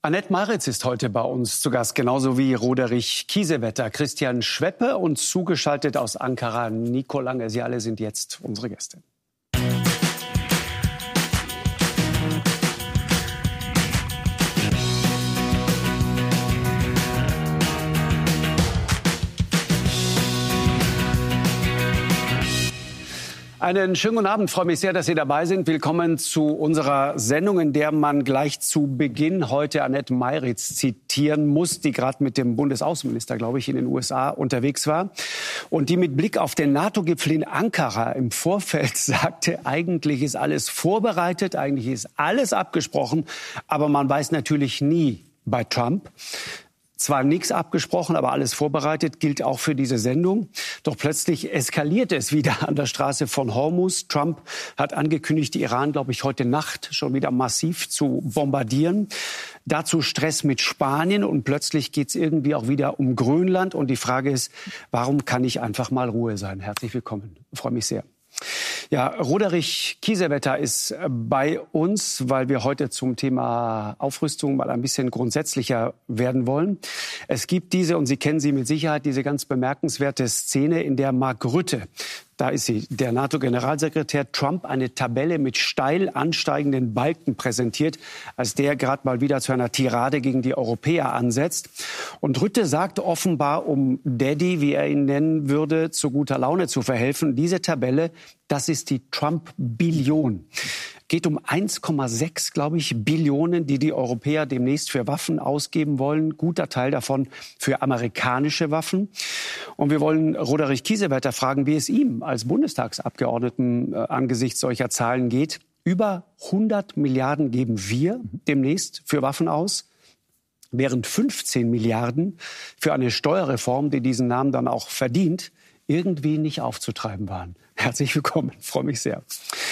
Annette Meiritz ist heute bei uns zu Gast, genauso wie Roderich Kiesewetter, Christian Schweppe und zugeschaltet aus Ankara Nico Lange. Sie alle sind jetzt unsere Gäste. Einen schönen guten Abend. Ich freue mich sehr, dass Sie dabei sind. Willkommen zu unserer Sendung, in der man gleich zu Beginn heute Annette Meiritz zitieren muss, die gerade mit dem Bundesaußenminister, glaube ich, in den USA unterwegs war und die mit Blick auf den NATO-Gipfel in Ankara im Vorfeld sagte, eigentlich ist alles vorbereitet, eigentlich ist alles abgesprochen, aber man weiß natürlich nie bei Trump. Zwar nichts abgesprochen, aber alles vorbereitet, gilt auch für diese Sendung. Doch plötzlich eskaliert es wieder an der Straße von Hormuz. Trump hat angekündigt, die Iran, glaube ich, heute Nacht schon wieder massiv zu bombardieren. Dazu Stress mit Spanien und plötzlich geht es irgendwie auch wieder um Grönland. Und die Frage ist, warum kann nicht einfach mal Ruhe sein? Herzlich willkommen. Ich freue mich sehr. Ja, Roderich Kiesewetter ist bei uns, weil wir heute zum Thema Aufrüstung mal ein bisschen grundsätzlicher werden wollen. Es gibt diese, und Sie kennen sie mit Sicherheit, diese ganz bemerkenswerte Szene, in der Mark Rutte, da ist sie, der NATO-Generalsekretär, Trump eine Tabelle mit steil ansteigenden Balken präsentiert, als der gerade mal wieder zu einer Tirade gegen die Europäer ansetzt. Und Rutte sagt offenbar, um Daddy, wie er ihn nennen würde, zu guter Laune zu verhelfen, diese Tabelle, das ist die Trump-Billion. Geht um 1,6, glaube ich, Billionen, die die Europäer demnächst für Waffen ausgeben wollen. Guter Teil davon für amerikanische Waffen. Und wir wollen Roderich Kiesewetter fragen, wie es ihm als Bundestagsabgeordneten angesichts solcher Zahlen geht. Über 100 Milliarden geben wir demnächst für Waffen aus, während 15 Milliarden für eine Steuerreform, die diesen Namen dann auch verdient, irgendwie nicht aufzutreiben waren. Herzlich willkommen, ich freue mich sehr.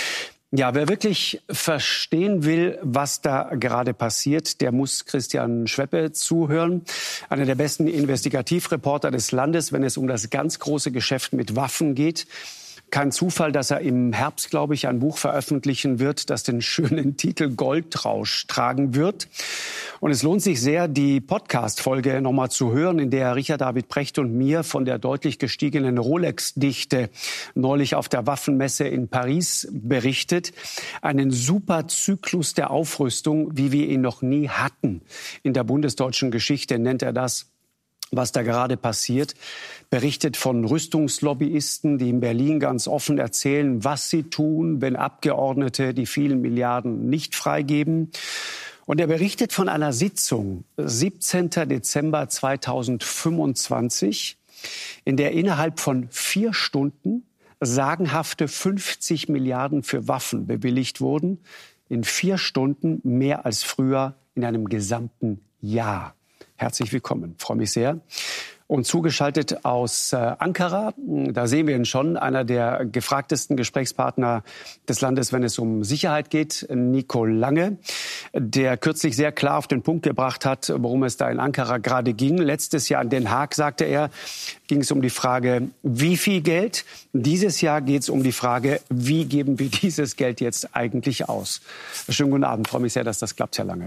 Ja, wer wirklich verstehen will, was da gerade passiert, der muss Christian Schweppe zuhören. Einer der besten Investigativreporter des Landes, wenn es um das ganz große Geschäft mit Waffen geht. Kein Zufall, dass er im Herbst, glaube ich, ein Buch veröffentlichen wird, das den schönen Titel Goldrausch tragen wird. Und es lohnt sich sehr, die Podcast-Folge nochmal zu hören, in der Richard David Precht und mir von der deutlich gestiegenen Rolex-Dichte neulich auf der Waffenmesse in Paris berichtet. Einen super Zyklus der Aufrüstung, wie wir ihn noch nie hatten. In der bundesdeutschen Geschichte nennt er das, was da gerade passiert. Berichtet von Rüstungslobbyisten, die in Berlin ganz offen erzählen, was sie tun, wenn Abgeordnete die vielen Milliarden nicht freigeben. Und er berichtet von einer Sitzung, 17. Dezember 2025, in der innerhalb von 4 Stunden sagenhafte 50 Milliarden für Waffen bewilligt wurden. In 4 Stunden mehr als früher in einem gesamten Jahr. Herzlich willkommen, freue mich sehr. Und zugeschaltet aus Ankara, da sehen wir ihn schon, einer der gefragtesten Gesprächspartner des Landes, wenn es um Sicherheit geht, Nico Lange, der kürzlich sehr klar auf den Punkt gebracht hat, worum es da in Ankara gerade ging. Letztes Jahr in Den Haag, sagte er, ging es um die Frage, wie viel Geld. Dieses Jahr geht es um die Frage, wie geben wir dieses Geld jetzt eigentlich aus. Schönen guten Abend, freue mich sehr, dass das klappt, Herr Lange.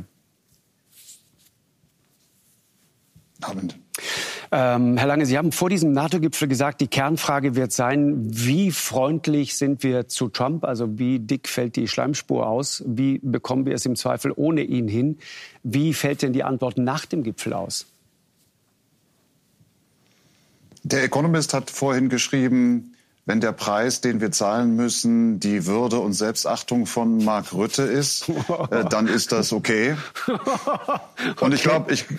Abend. Herr Lange, Sie haben vor diesem NATO-Gipfel gesagt, die Kernfrage wird sein, wie freundlich sind wir zu Trump? Also wie dick fällt die Schleimspur aus? Wie bekommen wir es im Zweifel ohne ihn hin? Wie fällt denn die Antwort nach dem Gipfel aus? Der Economist hat vorhin geschrieben, wenn der Preis, den wir zahlen müssen, die Würde und Selbstachtung von Mark Rutte ist, dann ist das okay. Und ich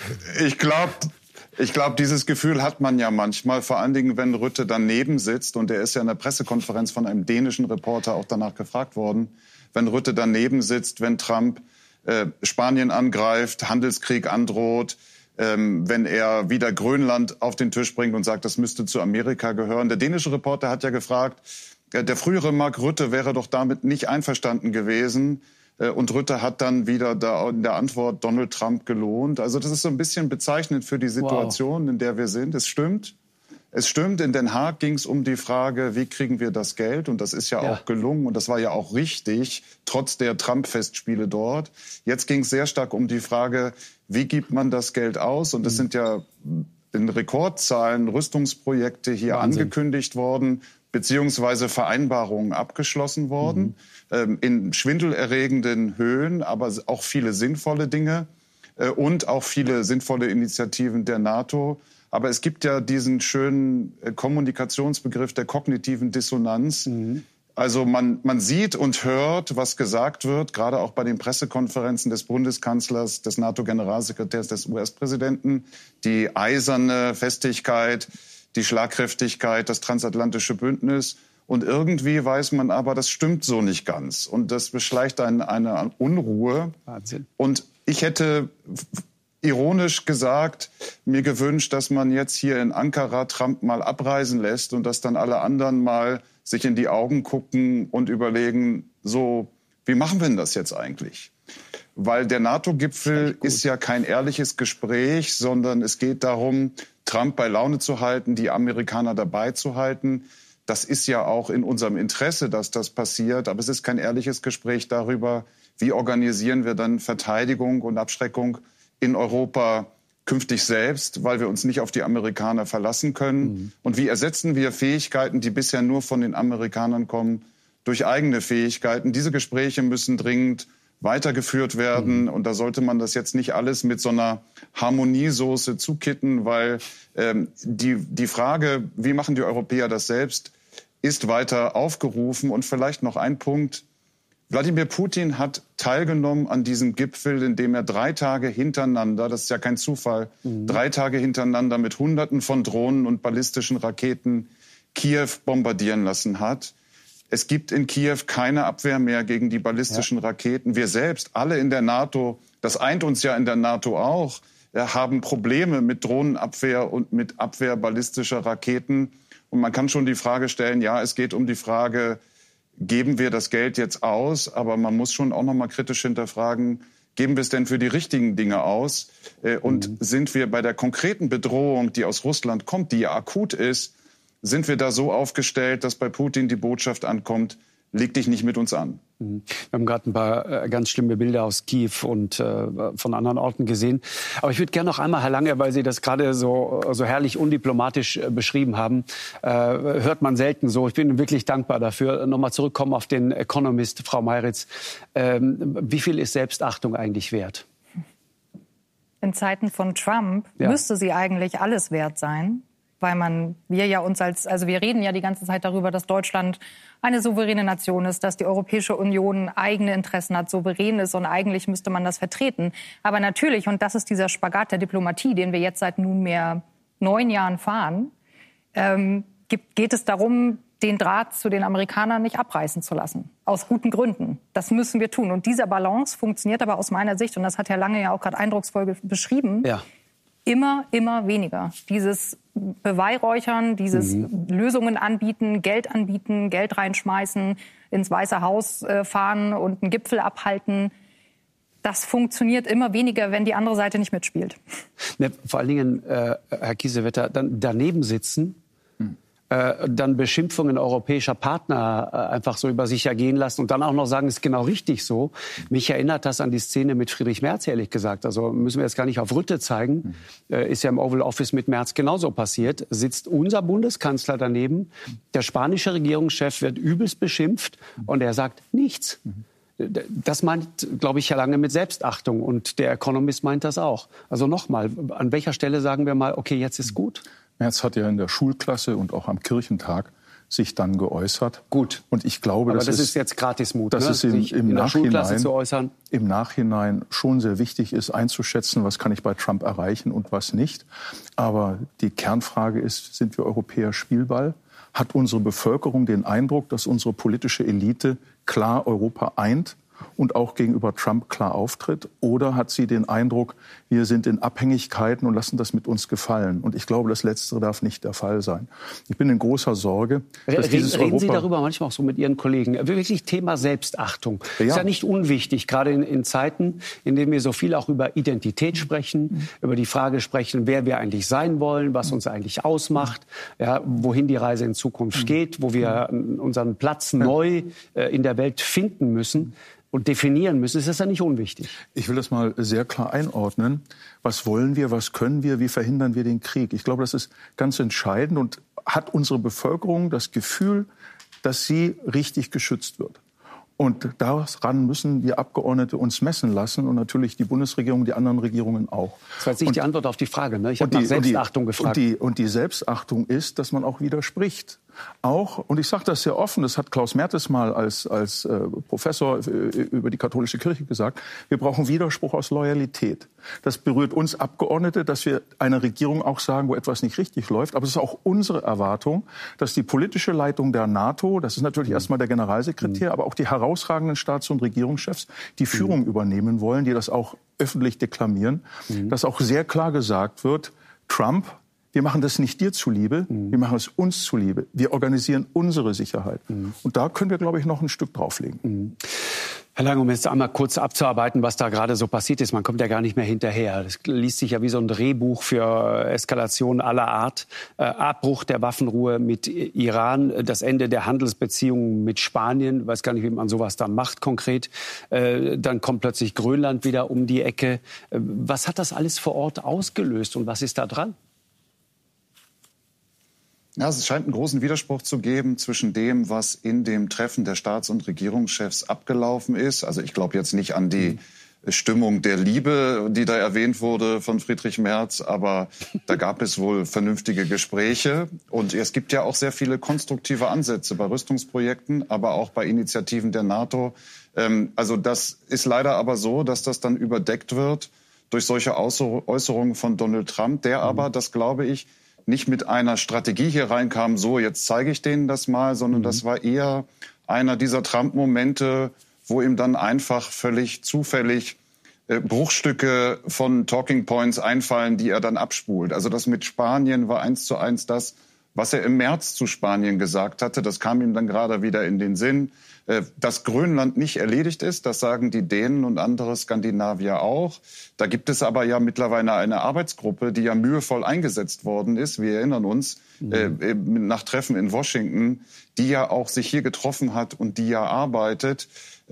glaube, dieses Gefühl hat man ja manchmal, vor allen Dingen, wenn Rutte daneben sitzt. Und er ist ja in der Pressekonferenz von einem dänischen Reporter auch danach gefragt worden. Wenn Rutte daneben sitzt, wenn Trump Spanien angreift, Handelskrieg androht, wenn er wieder Grönland auf den Tisch bringt und sagt, das müsste zu Amerika gehören. Der dänische Reporter hat ja gefragt, der frühere Mark Rutte wäre doch damit nicht einverstanden gewesen. Und Rutte hat dann wieder da in der Antwort Donald Trump gelohnt. Also das ist so ein bisschen bezeichnend für die Situation, in der wir sind. Es stimmt, Es stimmt, in Den Haag ging es um die Frage, wie kriegen wir das Geld? Und das ist ja auch gelungen und das war ja auch richtig, trotz der Trump-Festspiele dort. Jetzt ging es sehr stark um die Frage, wie gibt man das Geld aus? Und es sind ja in Rekordzahlen Rüstungsprojekte hier angekündigt worden, beziehungsweise Vereinbarungen abgeschlossen worden, in schwindelerregenden Höhen, aber auch viele sinnvolle Dinge und auch viele sinnvolle Initiativen der NATO. Aber es gibt ja diesen schönen Kommunikationsbegriff der kognitiven Dissonanz. Also man sieht und hört, was gesagt wird, gerade auch bei den Pressekonferenzen des Bundeskanzlers, des NATO-Generalsekretärs, des US-Präsidenten. Die eiserne Festigkeit, die Schlagkräftigkeit, das transatlantische Bündnis. Und irgendwie weiß man aber, das stimmt so nicht ganz. Und das beschleicht eine Unruhe. Wahnsinn. Und ich hätte ironisch gesagt, mir gewünscht, dass man jetzt hier in Ankara Trump mal abreisen lässt und dass dann alle anderen mal sich in die Augen gucken und überlegen, so, wie machen wir denn das jetzt eigentlich? Weil der NATO-Gipfel ist ja kein ehrliches Gespräch, sondern es geht darum, Trump bei Laune zu halten, die Amerikaner dabei zu halten. Das ist ja auch in unserem Interesse, dass das passiert. Aber es ist kein ehrliches Gespräch darüber, wie organisieren wir dann Verteidigung und Abschreckung in Europa künftig selbst, weil wir uns nicht auf die Amerikaner verlassen können. Und wie ersetzen wir Fähigkeiten, die bisher nur von den Amerikanern kommen, durch eigene Fähigkeiten? Diese Gespräche müssen dringend weitergeführt werden. Und da sollte man das jetzt nicht alles mit so einer Harmoniesoße zukitten, weil die Frage, wie machen die Europäer das selbst, ist weiter aufgerufen. Und vielleicht noch ein Punkt. Wladimir Putin hat teilgenommen an diesem Gipfel, indem er 3 Tage hintereinander, das ist ja kein Zufall, 3 Tage hintereinander mit Hunderten von Drohnen und ballistischen Raketen Kiew bombardieren lassen hat. Es gibt in Kiew keine Abwehr mehr gegen die ballistischen Raketen. Wir selbst, alle in der NATO, das eint uns ja in der NATO auch, haben Probleme mit Drohnenabwehr und mit Abwehr ballistischer Raketen. Und man kann schon die Frage stellen, ja, es geht um die Frage, geben wir das Geld jetzt aus? Aber man muss schon auch noch mal kritisch hinterfragen, geben wir es denn für die richtigen Dinge aus? Und sind wir bei der konkreten Bedrohung, die aus Russland kommt, die ja akut ist, sind wir da so aufgestellt, dass bei Putin die Botschaft ankommt, leg dich nicht mit uns an? Wir haben gerade ein paar ganz schlimme Bilder aus Kiew und von anderen Orten gesehen. Aber ich würde gerne noch einmal, Herr Lange, weil Sie das gerade so herrlich undiplomatisch beschrieben haben, hört man selten so. Ich bin wirklich dankbar dafür. Nochmal zurückkommen auf den Economist, Frau Meiritz. Wie viel ist Selbstachtung eigentlich wert? In Zeiten von Trump müsste sie eigentlich alles wert sein. Weil wir reden ja die ganze Zeit darüber, dass Deutschland eine souveräne Nation ist, dass die Europäische Union eigene Interessen hat, souverän ist und eigentlich müsste man das vertreten. Aber natürlich, und das ist dieser Spagat der Diplomatie, den wir jetzt seit nunmehr 9 Jahren fahren, geht es darum, den Draht zu den Amerikanern nicht abreißen zu lassen. Aus guten Gründen. Das müssen wir tun. Und dieser Balance funktioniert aber aus meiner Sicht, und das hat Herr Lange ja auch gerade eindrucksvoll beschrieben, immer weniger. Dieses Beweihräuchern, dieses Lösungen anbieten, Geld reinschmeißen, ins Weiße Haus fahren und einen Gipfel abhalten, das funktioniert immer weniger, wenn die andere Seite nicht mitspielt. Ne, vor allen Dingen, Herr Kiesewetter, dann daneben sitzen, dann Beschimpfungen europäischer Partner einfach so über sich ergehen lassen und dann auch noch sagen, es ist genau richtig so. Mich erinnert das an die Szene mit Friedrich Merz, ehrlich gesagt. Also müssen wir jetzt gar nicht auf Rütte zeigen. Ist ja im Oval Office mit Merz genauso passiert. Sitzt unser Bundeskanzler daneben, der spanische Regierungschef wird übelst beschimpft und er sagt nichts. Das meint, glaube ich, Herr Lange mit Selbstachtung und der Economist meint das auch. Also nochmal, an welcher Stelle sagen wir mal, okay, jetzt ist gut? Merz hat ja in der Schulklasse und auch am Kirchentag sich dann geäußert. Gut. Und ich glaube, aber das ist jetzt Gratismut, dass es sich in der Schulklasse zu äußern. Im Nachhinein schon sehr wichtig ist, einzuschätzen, was kann ich bei Trump erreichen und was nicht. Aber die Kernfrage ist, sind wir Europäer Spielball? Hat unsere Bevölkerung den Eindruck, dass unsere politische Elite klar Europa eint und auch gegenüber Trump klar auftritt? Oder hat sie den Eindruck, wir sind in Abhängigkeiten und lassen das mit uns gefallen? Und ich glaube, das Letztere darf nicht der Fall sein. Ich bin in großer Sorge, dass Reden Sie darüber manchmal auch so mit Ihren Kollegen? Wirklich Thema Selbstachtung. Ja. Ist ja nicht unwichtig, gerade in Zeiten, in denen wir so viel auch über Identität sprechen, über die Frage sprechen, wer wir eigentlich sein wollen, was uns eigentlich ausmacht, ja, wohin die Reise in Zukunft geht, wo wir unseren Platz neu in der Welt finden müssen und definieren müssen. Ist das ja nicht unwichtig? Ich will das mal sehr klar einordnen. Was wollen wir, was können wir, wie verhindern wir den Krieg? Ich glaube, das ist ganz entscheidend und hat unsere Bevölkerung das Gefühl, dass sie richtig geschützt wird. Und daran müssen wir Abgeordnete uns messen lassen und natürlich die Bundesregierung, die anderen Regierungen auch. Das war jetzt nicht die Antwort auf die Frage, ne? Ich habe nach Selbstachtung gefragt. Und die Selbstachtung ist, dass man auch widerspricht. Auch, und ich sage das sehr offen, das hat Klaus Mertes mal als Professor über die katholische Kirche gesagt, wir brauchen Widerspruch aus Loyalität. Das berührt uns Abgeordnete, dass wir einer Regierung auch sagen, wo etwas nicht richtig läuft. Aber es ist auch unsere Erwartung, dass die politische Leitung der NATO, das ist natürlich erstmal der Generalsekretär, aber auch die herausragenden Staats- und Regierungschefs, die Führung übernehmen wollen, die das auch öffentlich deklamieren, dass auch sehr klar gesagt wird, Trump, wir machen das nicht dir zuliebe, wir machen es uns zuliebe. Wir organisieren unsere Sicherheit. Und da können wir, glaube ich, noch ein Stück drauflegen. Herr Lange, um jetzt einmal kurz abzuarbeiten, was da gerade so passiert ist. Man kommt ja gar nicht mehr hinterher. Das liest sich ja wie so ein Drehbuch für Eskalation aller Art. Abbruch der Waffenruhe mit Iran, das Ende der Handelsbeziehungen mit Spanien. Ich weiß gar nicht, wie man sowas dann macht konkret. Dann kommt plötzlich Grönland wieder um die Ecke. Was hat das alles vor Ort ausgelöst und was ist da dran? Ja, es scheint einen großen Widerspruch zu geben zwischen dem, was in dem Treffen der Staats- und Regierungschefs abgelaufen ist. Also ich glaube jetzt nicht an die Stimmung der Liebe, die da erwähnt wurde von Friedrich Merz, aber da gab es wohl vernünftige Gespräche. Und es gibt ja auch sehr viele konstruktive Ansätze bei Rüstungsprojekten, aber auch bei Initiativen der NATO. Also das ist leider aber so, dass das dann überdeckt wird durch solche Äußerungen von Donald Trump, der aber, das glaube ich, nicht mit einer Strategie hier reinkam, so jetzt zeige ich denen das mal, sondern das war eher einer dieser Trump-Momente, wo ihm dann einfach völlig zufällig Bruchstücke von Talking Points einfallen, die er dann abspult. Also das mit Spanien war 1:1 das, was er im März zu Spanien gesagt hatte. Das kam ihm dann gerade wieder in den Sinn. Dass Grönland nicht erledigt ist, das sagen die Dänen und andere Skandinavier auch. Da gibt es aber ja mittlerweile eine Arbeitsgruppe, die ja mühevoll eingesetzt worden ist. Wir erinnern uns, nach Treffen in Washington, die ja auch sich hier getroffen hat und die ja arbeitet.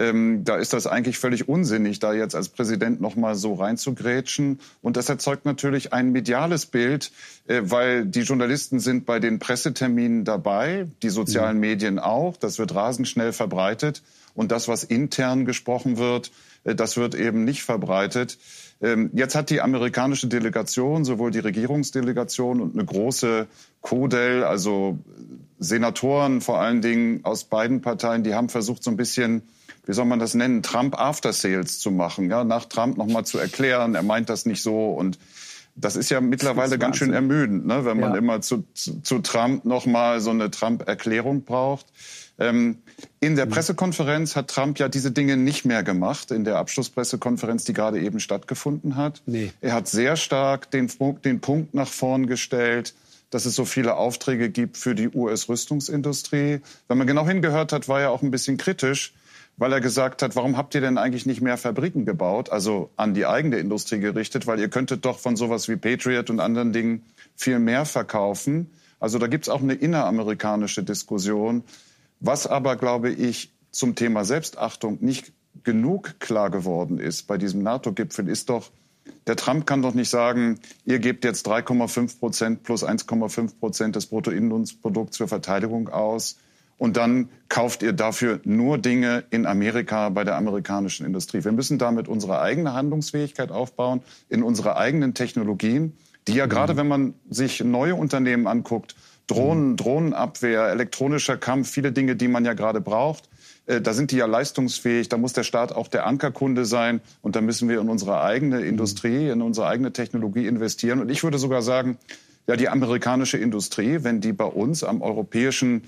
Da ist das eigentlich völlig unsinnig, da jetzt als Präsident noch mal so reinzugrätschen. Und das erzeugt natürlich ein mediales Bild, weil die Journalisten sind bei den Presseterminen dabei, die sozialen Medien auch. Das wird rasend schnell verbreitet. Und das, was intern gesprochen wird, das wird eben nicht verbreitet. Jetzt hat die amerikanische Delegation, sowohl die Regierungsdelegation und eine große CODEL, also Senatoren vor allen Dingen aus beiden Parteien, die haben versucht, so ein bisschen, wie soll man das nennen, Trump After Sales zu machen, ja, nach Trump noch mal zu erklären, er meint das nicht so. Und das ist ja mittlerweile ganz schön ermüdend, ne, wenn man immer zu Trump noch mal so eine Trump-Erklärung braucht. In der Pressekonferenz hat Trump ja diese Dinge nicht mehr gemacht, in der Abschlusspressekonferenz, die gerade eben stattgefunden hat. Nee. Er hat sehr stark den Punkt nach vorn gestellt, dass es so viele Aufträge gibt für die US-Rüstungsindustrie. Wenn man genau hingehört hat, war er auch ein bisschen kritisch, weil er gesagt hat, warum habt ihr denn eigentlich nicht mehr Fabriken gebaut, also an die eigene Industrie gerichtet, weil ihr könntet doch von sowas wie Patriot und anderen Dingen viel mehr verkaufen. Also da gibt's auch eine inneramerikanische Diskussion. Was aber, glaube ich, zum Thema Selbstachtung nicht genug klar geworden ist bei diesem NATO-Gipfel, ist doch, der Trump kann doch nicht sagen, ihr gebt jetzt 3,5% plus 1,5% des Bruttoinlandsprodukts für Verteidigung aus und dann kauft ihr dafür nur Dinge in Amerika bei der amerikanischen Industrie. Wir müssen damit unsere eigene Handlungsfähigkeit aufbauen, in unsere eigenen Technologien, die ja gerade, wenn man sich neue Unternehmen anguckt, Drohnen, Drohnenabwehr, elektronischer Kampf, viele Dinge, die man ja gerade braucht. Da sind die ja leistungsfähig. Da muss der Staat auch der Ankerkunde sein. Und da müssen wir in unsere eigene Industrie, in unsere eigene Technologie investieren. Und ich würde sogar sagen, ja, die amerikanische Industrie, wenn die bei uns am europäischen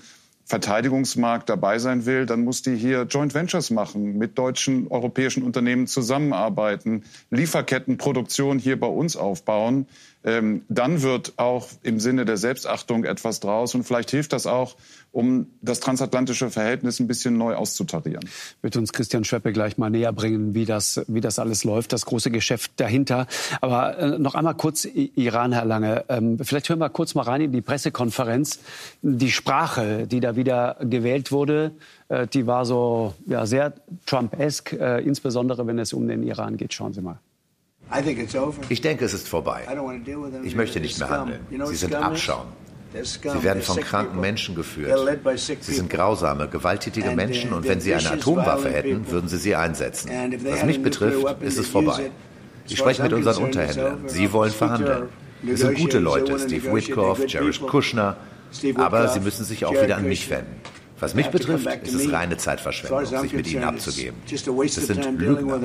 Verteidigungsmarkt dabei sein will, dann muss die hier Joint Ventures machen, mit deutschen, europäischen Unternehmen zusammenarbeiten, Lieferkettenproduktion hier bei uns aufbauen. Dann wird auch im Sinne der Selbstachtung etwas draus. Und vielleicht hilft das auch, um das transatlantische Verhältnis ein bisschen neu auszutarieren. Wird uns Christian Schweppe gleich mal näher bringen, wie das alles läuft, das große Geschäft dahinter. Aber noch einmal kurz Iran, Herr Lange. Vielleicht hören wir kurz mal rein in die Pressekonferenz. Die Sprache, die da wieder gewählt wurde, die war so sehr Trump-esk, insbesondere wenn es um den Iran geht. Schauen Sie mal. Ich denke, es ist vorbei. Ich möchte nicht mehr handeln. Sie sind Abschaum. Sie werden von kranken Menschen geführt. Sie sind grausame, gewalttätige Menschen und wenn sie eine Atomwaffe hätten, würden sie sie einsetzen. Was mich betrifft, ist es vorbei. Ich spreche mit unseren Unterhändlern. Sie wollen verhandeln. Wir sind gute Leute, Steve Witkoff, Jared Kushner, aber sie müssen sich auch wieder an mich wenden. Was mich betrifft, ist es reine Zeitverschwendung, sich mit ihnen abzugeben. Das sind Lügner.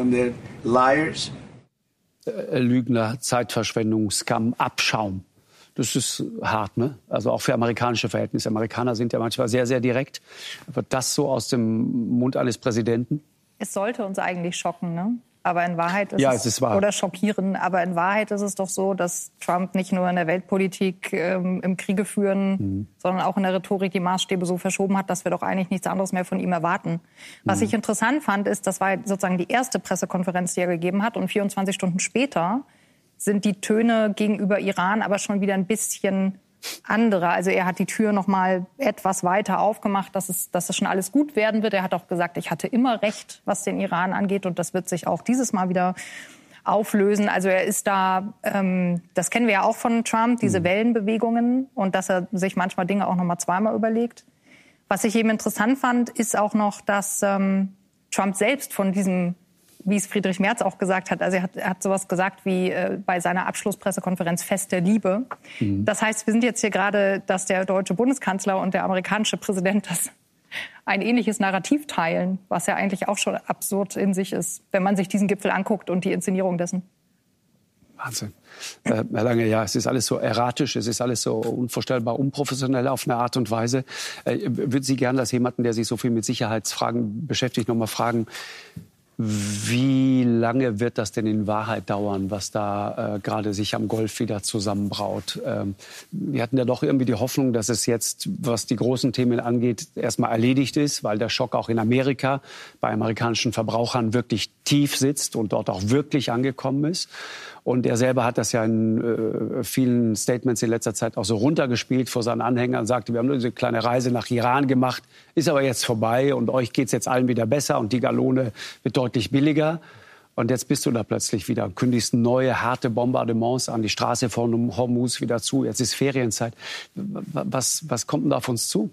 Lügner, Zeitverschwendung, Scam, Abschaum. Das ist hart, ne? Also auch für amerikanische Verhältnisse. Amerikaner sind ja manchmal sehr, sehr direkt. Wird das so aus dem Mund eines Präsidenten? Es sollte uns eigentlich schocken, ne? Aber in Wahrheit ist wahr. Oder schockieren. Aber in Wahrheit ist es doch so, dass Trump nicht nur in der Weltpolitik im Kriege führen, sondern auch in der Rhetorik die Maßstäbe so verschoben hat, dass wir doch eigentlich nichts anderes mehr von ihm erwarten. Was ich interessant fand, ist, das war sozusagen die erste Pressekonferenz, die er gegeben hat. Und 24 Stunden später sind die Töne gegenüber Iran aber schon wieder ein bisschen andere. Also er hat die Tür noch mal etwas weiter aufgemacht, dass es schon alles gut werden wird. Er hat auch gesagt, ich hatte immer recht, was den Iran angeht. Und das wird sich auch dieses Mal wieder auflösen. Also er ist da, das kennen wir ja auch von Trump, diese Wellenbewegungen. Und dass er sich manchmal Dinge auch noch mal zweimal überlegt. Was ich eben interessant fand, ist auch noch, dass Trump selbst von diesem, wie es Friedrich Merz auch gesagt hat, also er hat sowas gesagt wie bei seiner Abschlusspressekonferenz Fest der Liebe. Das heißt, wir sind jetzt hier gerade, dass der deutsche Bundeskanzler und der amerikanische Präsident ein ähnliches Narrativ teilen, was ja eigentlich auch schon absurd in sich ist, wenn man sich diesen Gipfel anguckt und die Inszenierung dessen. Wahnsinn. Herr Lange, ja, es ist alles so erratisch, es ist alles so unvorstellbar unprofessionell auf eine Art und Weise. Würden Sie gerne als jemanden, der sich so viel mit Sicherheitsfragen beschäftigt, noch mal fragen, wie lange wird das denn in Wahrheit dauern, was da gerade sich am Golf wieder zusammenbraut? Wir hatten ja doch irgendwie die Hoffnung, dass es jetzt, was die großen Themen angeht, erstmal erledigt ist, weil der Schock auch in Amerika bei amerikanischen Verbrauchern wirklich tief sitzt und dort auch wirklich angekommen ist. Und er selber hat das ja in vielen Statements in letzter Zeit auch so runtergespielt vor seinen Anhängern, sagte, wir haben nur diese kleine Reise nach Iran gemacht, ist aber jetzt vorbei und euch geht's jetzt allen wieder besser und die Gallone wird deutlich billiger. Und jetzt bist du da plötzlich wieder, kündigst neue, harte Bombardements an, die Straße von Hormuz wieder zu, jetzt ist Ferienzeit. Was kommt denn da auf uns zu?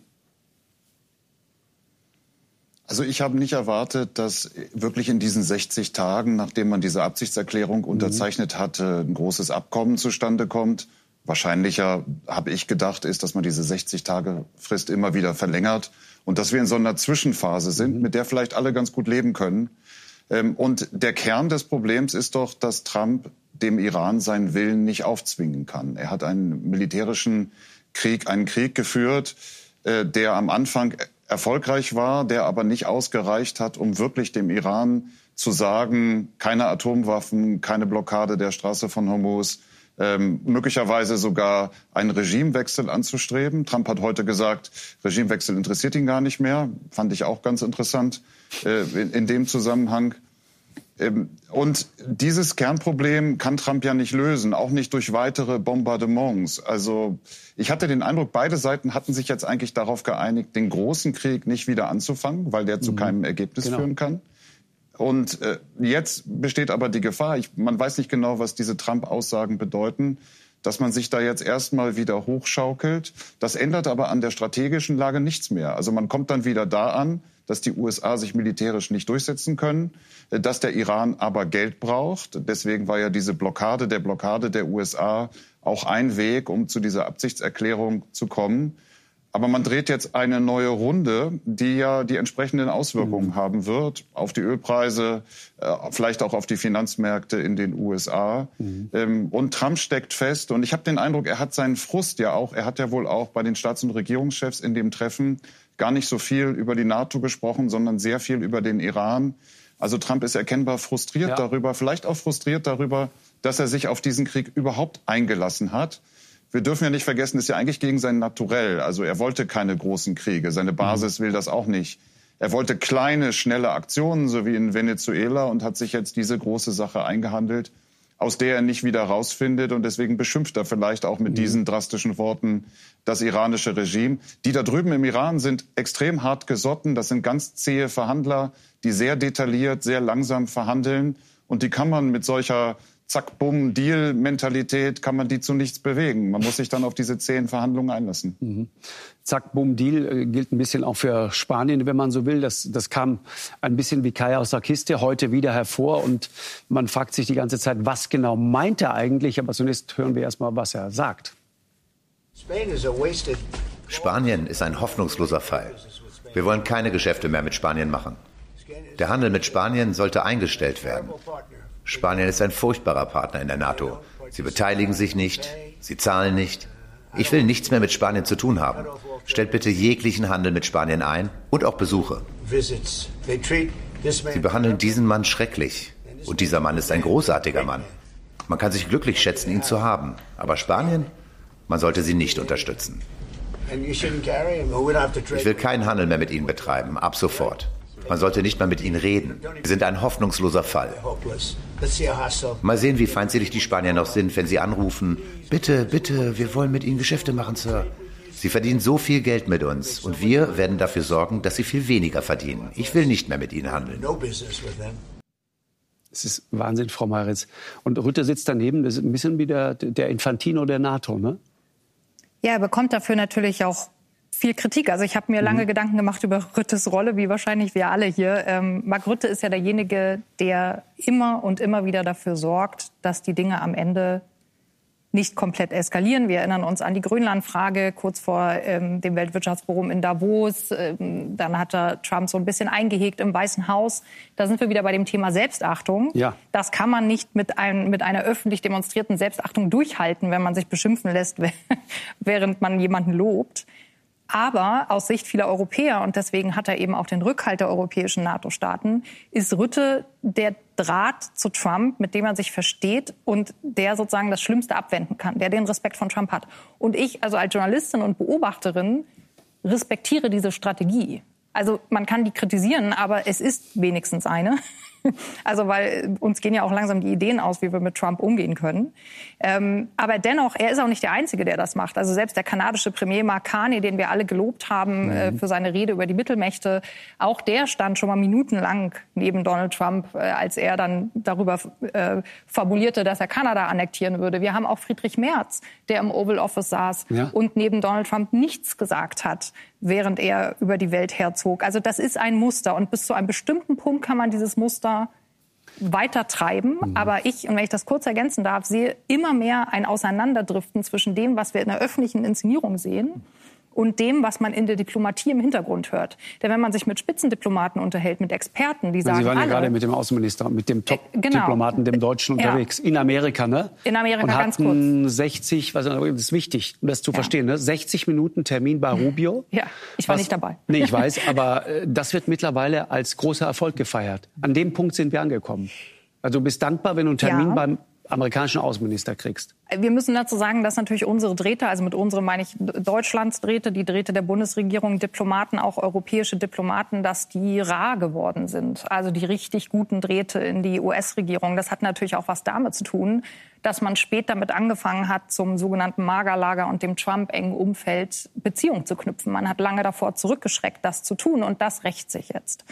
Also ich habe nicht erwartet, dass wirklich in diesen 60 Tagen, nachdem man diese Absichtserklärung unterzeichnet hatte, ein großes Abkommen zustande kommt. Wahrscheinlicher, habe ich gedacht, ist, dass man diese 60-Tage-Frist immer wieder verlängert und dass wir in so einer Zwischenphase sind, mit der vielleicht alle ganz gut leben können. Und der Kern des Problems ist doch, dass Trump dem Iran seinen Willen nicht aufzwingen kann. Er hat einen militärischen Krieg, einen Krieg geführt, der am Anfang erfolgreich war, der aber nicht ausgereicht hat, um wirklich dem Iran zu sagen, keine Atomwaffen, keine Blockade der Straße von Hormuz, möglicherweise sogar einen Regimewechsel anzustreben. Trump hat heute gesagt, Regimewechsel interessiert ihn gar nicht mehr. Fand ich auch ganz interessant in dem Zusammenhang. Und dieses Kernproblem kann Trump ja nicht lösen, auch nicht durch weitere Bombardements. Also ich hatte den Eindruck, beide Seiten hatten sich jetzt eigentlich darauf geeinigt, den großen Krieg nicht wieder anzufangen, weil der zu keinem Ergebnis führen kann. Und jetzt besteht aber die Gefahr, man weiß nicht genau, was diese Trump-Aussagen bedeuten, dass man sich da jetzt erstmal wieder hochschaukelt. Das ändert aber an der strategischen Lage nichts mehr. Also man kommt dann wieder da an, dass die USA sich militärisch nicht durchsetzen können, dass der Iran aber Geld braucht. Deswegen war ja diese Blockade der USA auch ein Weg, um zu dieser Absichtserklärung zu kommen. Aber man dreht jetzt eine neue Runde, die ja die entsprechenden Auswirkungen haben wird auf die Ölpreise, vielleicht auch auf die Finanzmärkte in den USA. Und Trump steckt fest. Und ich habe den Eindruck, er hat seinen Frust ja auch, er hat ja wohl auch bei den Staats- und Regierungschefs in dem Treffen gar nicht so viel über die NATO gesprochen, sondern sehr viel über den Iran. Also Trump ist erkennbar frustriert darüber, vielleicht auch frustriert darüber, dass er sich auf diesen Krieg überhaupt eingelassen hat. Wir dürfen ja nicht vergessen, das ist ja eigentlich gegen sein Naturell. Also er wollte keine großen Kriege, seine Basis will das auch nicht. Er wollte kleine, schnelle Aktionen, so wie in Venezuela, und hat sich jetzt diese große Sache eingehandelt, aus der er nicht wieder rausfindet. Und deswegen beschimpft er vielleicht auch mit diesen drastischen Worten das iranische Regime. Die da drüben im Iran sind extrem hart gesotten. Das sind ganz zähe Verhandler, die sehr detailliert, sehr langsam verhandeln. Und die kann man mit solcher Zack-Bumm-Deal-Mentalität, kann man die zu nichts bewegen. Man muss sich dann auf diese zähen Verhandlungen einlassen. Zack-Bumm-Deal gilt ein bisschen auch für Spanien, wenn man so will. Das kam ein bisschen wie Kai aus der Kiste heute wieder hervor. Und man fragt sich die ganze Zeit, was genau meint er eigentlich? Aber zunächst hören wir erst mal, was er sagt. Spanien ist ein hoffnungsloser Fall. Wir wollen keine Geschäfte mehr mit Spanien machen. Der Handel mit Spanien sollte eingestellt werden. Spanien ist ein furchtbarer Partner in der NATO. Sie beteiligen sich nicht, sie zahlen nicht. Ich will nichts mehr mit Spanien zu tun haben. Stellt bitte jeglichen Handel mit Spanien ein und auch Besuche. Sie behandeln diesen Mann schrecklich. Und dieser Mann ist ein großartiger Mann. Man kann sich glücklich schätzen, ihn zu haben. Aber Spanien, man sollte sie nicht unterstützen. Ich will keinen Handel mehr mit ihnen betreiben, ab sofort. Man sollte nicht mal mit ihnen reden. Sie sind ein hoffnungsloser Fall. Mal sehen, wie feindselig die Spanier noch sind, wenn sie anrufen. Bitte, bitte, wir wollen mit Ihnen Geschäfte machen, Sir. Sie verdienen so viel Geld mit uns und wir werden dafür sorgen, dass sie viel weniger verdienen. Ich will nicht mehr mit ihnen handeln. Es ist Wahnsinn, Frau Meiritz. Und Rutte sitzt daneben, das ist ein bisschen wie der Infantino der NATO, ne? Ja, er bekommt dafür natürlich auch viel Kritik. Also ich habe mir lange Gedanken gemacht über Rüttes Rolle, wie wahrscheinlich wir alle hier. Mark Rutte ist ja derjenige, der immer und immer wieder dafür sorgt, dass die Dinge am Ende nicht komplett eskalieren. Wir erinnern uns an die Grönland-Frage kurz vor dem Weltwirtschaftsforum in Davos. Dann hat er Trump so ein bisschen eingehegt im Weißen Haus. Da sind wir wieder bei dem Thema Selbstachtung. Ja. Das kann man nicht mit einer öffentlich demonstrierten Selbstachtung durchhalten, wenn man sich beschimpfen lässt, während man jemanden lobt. Aber aus Sicht vieler Europäer, und deswegen hat er eben auch den Rückhalt der europäischen NATO-Staaten, ist Rutte der Draht zu Trump, mit dem er sich versteht und der sozusagen das Schlimmste abwenden kann, der den Respekt von Trump hat. Und ich, also als Journalistin und Beobachterin, respektiere diese Strategie. Also man kann die kritisieren, aber es ist wenigstens eine. Also weil uns gehen ja auch langsam die Ideen aus, wie wir mit Trump umgehen können. Aber dennoch, er ist auch nicht der Einzige, der das macht. Also selbst der kanadische Premier Mark Carney, den wir alle gelobt haben für seine Rede über die Mittelmächte, auch der stand schon mal minutenlang neben Donald Trump, als er dann darüber fabulierte, dass er Kanada annektieren würde. Wir haben auch Friedrich Merz, der im Oval Office saß und neben Donald Trump nichts gesagt hat, während er über die Welt herzog. Also das ist ein Muster. Und bis zu einem bestimmten Punkt kann man dieses Muster weiter treiben. Aber ich, und wenn ich das kurz ergänzen darf, sehe immer mehr ein Auseinanderdriften zwischen dem, was wir in der öffentlichen Inszenierung sehen, und dem, was man in der Diplomatie im Hintergrund hört. Denn wenn man sich mit Spitzendiplomaten unterhält, mit Experten, die sagen, Sie waren ja gerade mit dem Außenminister, mit dem Top-Diplomaten, dem Deutschen, unterwegs, in Amerika, ne? In Amerika, und ganz hatten kurz. 60, das ist wichtig, um das zu verstehen, ne? 60 Minuten Termin bei Rubio. Ja, ich war nicht dabei. Nee, ich weiß, aber das wird mittlerweile als großer Erfolg gefeiert. An dem Punkt sind wir angekommen. Also du bist dankbar, wenn du einen Termin beim amerikanischen Außenminister kriegst. Wir müssen dazu sagen, dass natürlich unsere Drähte, also mit unserem meine ich Deutschlands Drähte, die Drähte der Bundesregierung, Diplomaten, auch europäische Diplomaten, dass die rar geworden sind. Also die richtig guten Drähte in die US-Regierung. Das hat natürlich auch was damit zu tun, dass man spät damit angefangen hat, zum sogenannten MAGA-Lager und dem Trump-engen Umfeld Beziehungen zu knüpfen. Man hat lange davor zurückgeschreckt, das zu tun, und das rächt sich jetzt.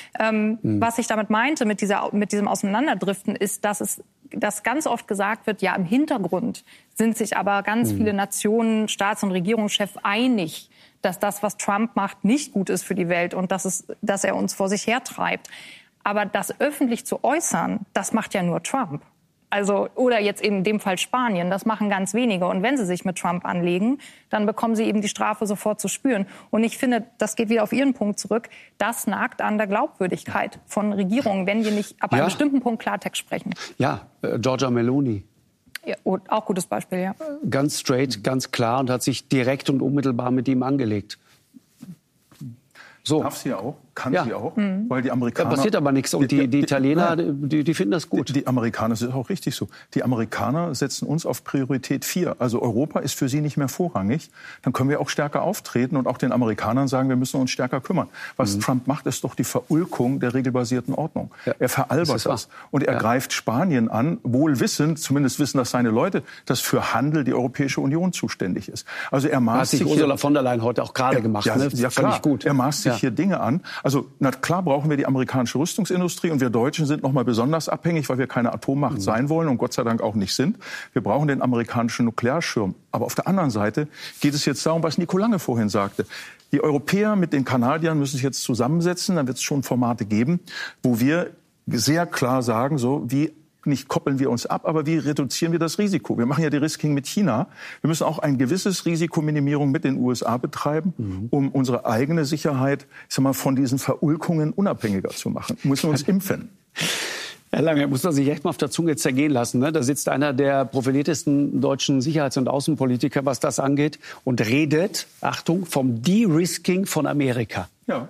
Was ich damit meinte, mit diesem Auseinanderdriften, ist, dass ganz oft gesagt wird, ja, im Hintergrund sind sich aber ganz viele Nationen, Staats- und Regierungschefs einig, dass das, was Trump macht, nicht gut ist für die Welt und dass er uns vor sich hertreibt. Aber das öffentlich zu äußern, das macht ja nur Trump. Also, oder jetzt in dem Fall Spanien, das machen ganz wenige. Und wenn sie sich mit Trump anlegen, dann bekommen sie eben die Strafe sofort zu spüren. Und ich finde, das geht wieder auf Ihren Punkt zurück, das nagt an der Glaubwürdigkeit von Regierungen, wenn wir nicht ab einem bestimmten Punkt Klartext sprechen. Ja, Giorgia Meloni. Ja, auch gutes Beispiel, ja. Ganz straight, ganz klar, und hat sich direkt und unmittelbar mit ihm angelegt. So. Darf sie auch, kann sie auch, weil die Amerikaner... Da passiert aber nichts und die Italiener, die finden das gut. Die Amerikaner, das ist auch richtig so, die Amerikaner setzen uns auf Priorität 4. Also Europa ist für sie nicht mehr vorrangig. Dann können wir auch stärker auftreten und auch den Amerikanern sagen, wir müssen uns stärker kümmern. Was Trump macht, ist doch die Verulkung der regelbasierten Ordnung. Ja. Er veralbert das. Und er greift Spanien an, wohl wissend, zumindest wissen das seine Leute, dass für Handel die Europäische Union zuständig ist. Also er maßt sich... Hat sich Ursula von der Leyen heute auch gerade gemacht. Ja, ne? Ja, klar. Gut. Er maßt sich hier Dinge an. Also na klar brauchen wir die amerikanische Rüstungsindustrie und wir Deutschen sind noch mal besonders abhängig, weil wir keine Atommacht sein wollen und Gott sei Dank auch nicht sind. Wir brauchen den amerikanischen Nuklearschirm. Aber auf der anderen Seite geht es jetzt darum, was Nico Lange vorhin sagte. Die Europäer mit den Kanadiern müssen sich jetzt zusammensetzen. Dann wird es schon Formate geben, wo wir sehr klar sagen, so wie nicht koppeln wir uns ab, aber wie reduzieren wir das Risiko? Wir machen ja die Risking mit China. Wir müssen auch ein gewisses Risikominimierung mit den USA betreiben, um unsere eigene Sicherheit, ich sag mal, von diesen Verulkungen unabhängiger zu machen. Wir müssen uns impfen. Herr Lange, muss man sich echt mal auf der Zunge zergehen lassen. Ne? Da sitzt einer der profiliertesten deutschen Sicherheits- und Außenpolitiker, was das angeht, und redet, Achtung, vom De-Risking von Amerika. Ja.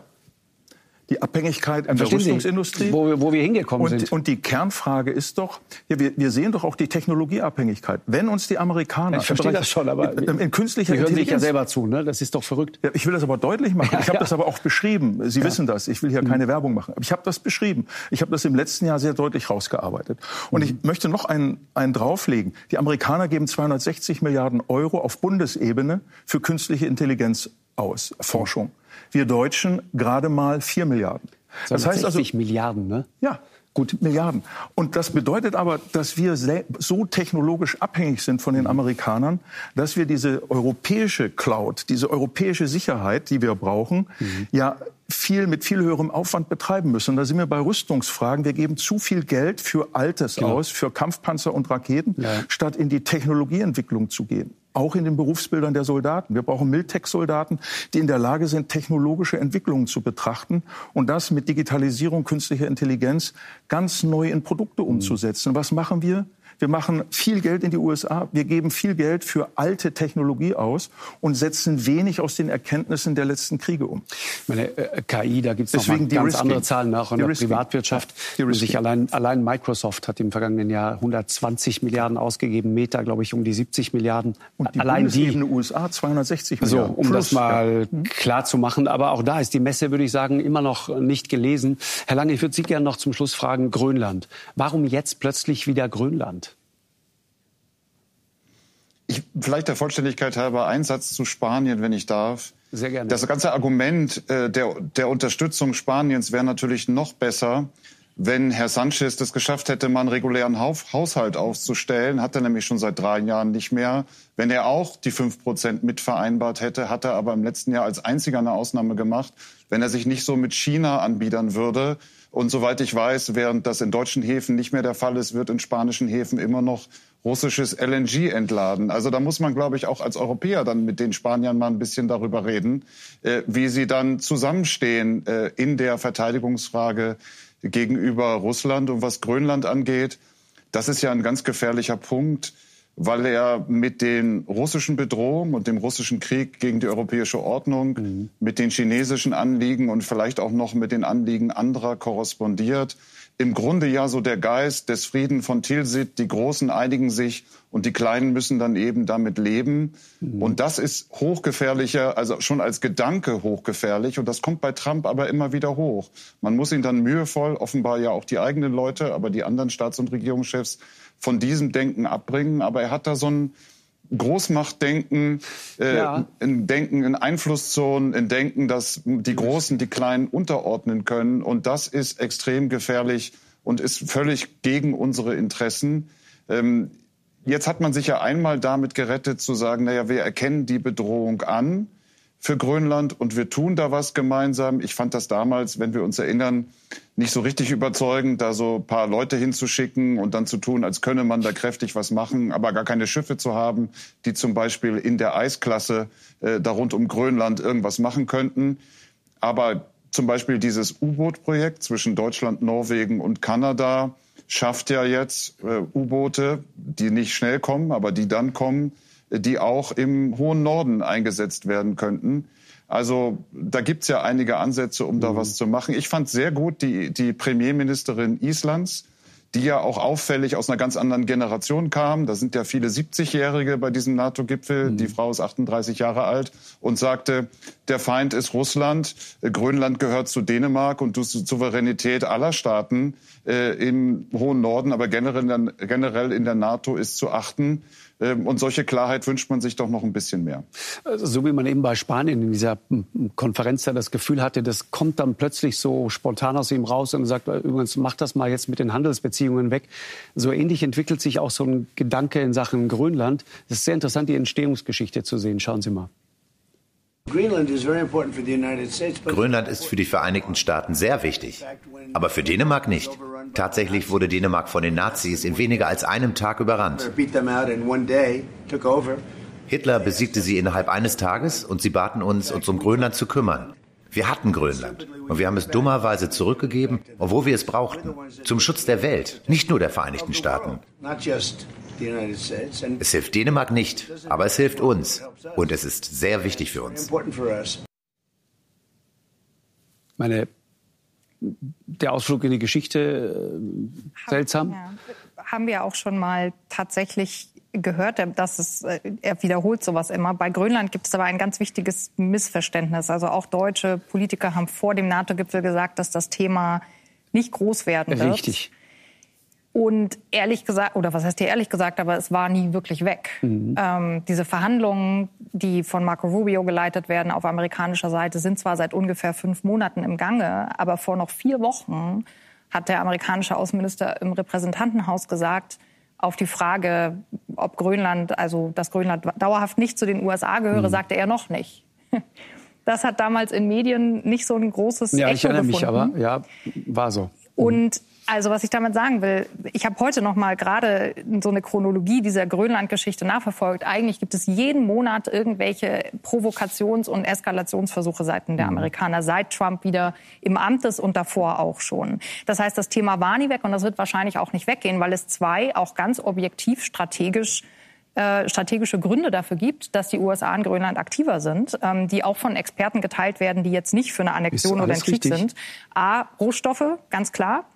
Die Abhängigkeit an der Rüstungsindustrie. Wo wir hingekommen sind. Und die Kernfrage ist doch, ja, wir sehen doch auch die Technologieabhängigkeit. Wenn uns die Amerikaner... Ich verstehe das schon, aber in künstlicher Sie hören sich ja Intelligenz, selber zu, ne? Das ist doch verrückt. Ja, ich will das aber deutlich machen. Ich habe das aber auch beschrieben. Sie wissen das. Ich will hier keine Werbung machen. Aber ich habe das beschrieben. Ich habe das im letzten Jahr sehr deutlich rausgearbeitet. Und ich möchte noch einen drauflegen. Die Amerikaner geben 260 Milliarden Euro auf Bundesebene für künstliche Intelligenz aus, Forschung. Wir Deutschen gerade mal 4 Milliarden. Das heißt also 60 Milliarden, ne? Ja, gut, Milliarden. Und das bedeutet aber, dass wir so technologisch abhängig sind von den Amerikanern, dass wir diese europäische Cloud, diese europäische Sicherheit, die wir brauchen, ja mit viel höherem Aufwand betreiben müssen. Und da sind wir bei Rüstungsfragen. Wir geben zu viel Geld für Altes aus, für Kampfpanzer und Raketen, statt in die Technologieentwicklung zu gehen. Auch in den Berufsbildern der Soldaten. Wir brauchen Miltech-Soldaten, die in der Lage sind, technologische Entwicklungen zu betrachten und das mit Digitalisierung, künstlicher Intelligenz ganz neu in Produkte umzusetzen. Was machen wir? Wir machen viel Geld in die USA, wir geben viel Geld für alte Technologie aus und setzen wenig aus den Erkenntnissen der letzten Kriege um. Meine KI, da gibt es noch ganz andere Zahlen nach in der Privatwirtschaft. Sich allein Microsoft hat im vergangenen Jahr 120 Milliarden ausgegeben, Meta, glaube ich, um die 70 Milliarden. Und die allein Bundesebene USA 260 Milliarden. So, um das mal klar zu machen. Aber auch da ist die Messe, würde ich sagen, immer noch nicht gelesen. Herr Lange, ich würde Sie gerne noch zum Schluss fragen, Grönland. Warum jetzt plötzlich wieder Grönland? Vielleicht der Vollständigkeit halber ein Satz zu Spanien, wenn ich darf. Sehr gerne. Das ganze Argument der Unterstützung Spaniens wäre natürlich noch besser, wenn Herr Sanchez es geschafft hätte, mal einen regulären Haushalt aufzustellen. Hat er nämlich schon seit 3 Jahren nicht mehr. Wenn er auch die 5% mitvereinbart hätte, hat er aber im letzten Jahr als einziger eine Ausnahme gemacht, wenn er sich nicht so mit China anbiedern würde. Und soweit ich weiß, während das in deutschen Häfen nicht mehr der Fall ist, wird in spanischen Häfen immer noch russisches LNG entladen. Also da muss man, glaube ich, auch als Europäer dann mit den Spaniern mal ein bisschen darüber reden, wie sie dann zusammenstehen in der Verteidigungsfrage gegenüber Russland. Und was Grönland angeht, das ist ja ein ganz gefährlicher Punkt, weil er mit den russischen Bedrohungen und dem russischen Krieg gegen die europäische Ordnung, mit den chinesischen Anliegen und vielleicht auch noch mit den Anliegen anderer korrespondiert. Im Grunde ja so der Geist des Frieden von Tilsit, die Großen einigen sich und die Kleinen müssen dann eben damit leben. Und das ist hochgefährlicher, also schon als Gedanke hochgefährlich. Und das kommt bei Trump aber immer wieder hoch. Man muss ihn dann mühevoll, offenbar ja auch die eigenen Leute, aber die anderen Staats- und Regierungschefs von diesem Denken abbringen. Aber er hat da so ein Großmachtdenken, ein Denken in Einflusszonen, ein Denken, dass die Großen die Kleinen unterordnen können. Und das ist extrem gefährlich und ist völlig gegen unsere Interessen. Jetzt hat man sich ja einmal damit gerettet, zu sagen, naja, wir erkennen die Bedrohung an für Grönland und wir tun da was gemeinsam. Ich fand das damals, wenn wir uns erinnern, nicht so richtig überzeugend, da so ein paar Leute hinzuschicken und dann zu tun, als könne man da kräftig was machen, aber gar keine Schiffe zu haben, die zum Beispiel in der Eisklasse da rund um Grönland irgendwas machen könnten. Aber zum Beispiel dieses U-Boot-Projekt zwischen Deutschland, Norwegen und Kanada schafft ja jetzt U-Boote, die nicht schnell kommen, aber die dann kommen, die auch im hohen Norden eingesetzt werden könnten. Also da gibt's ja einige Ansätze, um da was zu machen. Ich fand sehr gut die Premierministerin Islands, die ja auch auffällig aus einer ganz anderen Generation kam. Da sind ja viele 70-Jährige bei diesem NATO-Gipfel. Die Frau ist 38 Jahre alt und sagte, der Feind ist Russland, Grönland gehört zu Dänemark und die Souveränität aller Staaten im hohen Norden, aber generell in der NATO ist zu achten. Und solche Klarheit wünscht man sich doch noch ein bisschen mehr. So wie man eben bei Spanien in dieser Konferenz da das Gefühl hatte, das kommt dann plötzlich so spontan aus ihm raus und sagt, übrigens, mach das mal jetzt mit den Handelsbeziehungen weg. So ähnlich entwickelt sich auch so ein Gedanke in Sachen Grönland. Es ist sehr interessant, die Entstehungsgeschichte zu sehen. Schauen Sie mal. Grönland ist für die Vereinigten Staaten sehr wichtig, aber für Dänemark nicht. Tatsächlich wurde Dänemark von den Nazis in weniger als einem Tag überrannt. Hitler besiegte sie innerhalb eines Tages und sie baten uns um Grönland zu kümmern. Wir hatten Grönland und wir haben es dummerweise zurückgegeben, obwohl wir es brauchten. Zum Schutz der Welt, nicht nur der Vereinigten Staaten. Es hilft Dänemark nicht, aber es hilft uns. Und es ist sehr wichtig für uns. Der Ausflug in die Geschichte, seltsam? Ja, haben wir auch schon mal tatsächlich gehört, dass er wiederholt sowas immer. Bei Grönland gibt es aber ein ganz wichtiges Missverständnis. Also auch deutsche Politiker haben vor dem NATO-Gipfel gesagt, dass das Thema nicht groß werden wird. Richtig. Und ehrlich gesagt, oder was heißt hier ehrlich gesagt, aber es war nie wirklich weg. Diese Verhandlungen, die von Marco Rubio geleitet werden auf amerikanischer Seite, sind zwar seit ungefähr 5 Monaten im Gange, aber vor noch 4 Wochen hat der amerikanische Außenminister im Repräsentantenhaus gesagt, auf die Frage, ob Grönland, also dass Grönland dauerhaft nicht zu den USA gehöre, sagte er noch nicht. Das hat damals in Medien nicht so ein großes Echo ich erinnere gefunden. mich, aber ja, war so. Und also was ich damit sagen will, ich habe heute noch mal gerade so eine Chronologie dieser Grönland-Geschichte nachverfolgt. Eigentlich gibt es jeden Monat irgendwelche Provokations- und Eskalationsversuche seitens der Amerikaner, seit Trump wieder im Amt ist und davor auch schon. Das heißt, das Thema war nie weg und das wird wahrscheinlich auch nicht weggehen, weil es 2 auch ganz objektiv strategische Gründe dafür gibt, dass die USA in Grönland aktiver sind, die auch von Experten geteilt werden, die jetzt nicht für eine Annexion oder einen Krieg sind. A, Rohstoffe, ganz klar.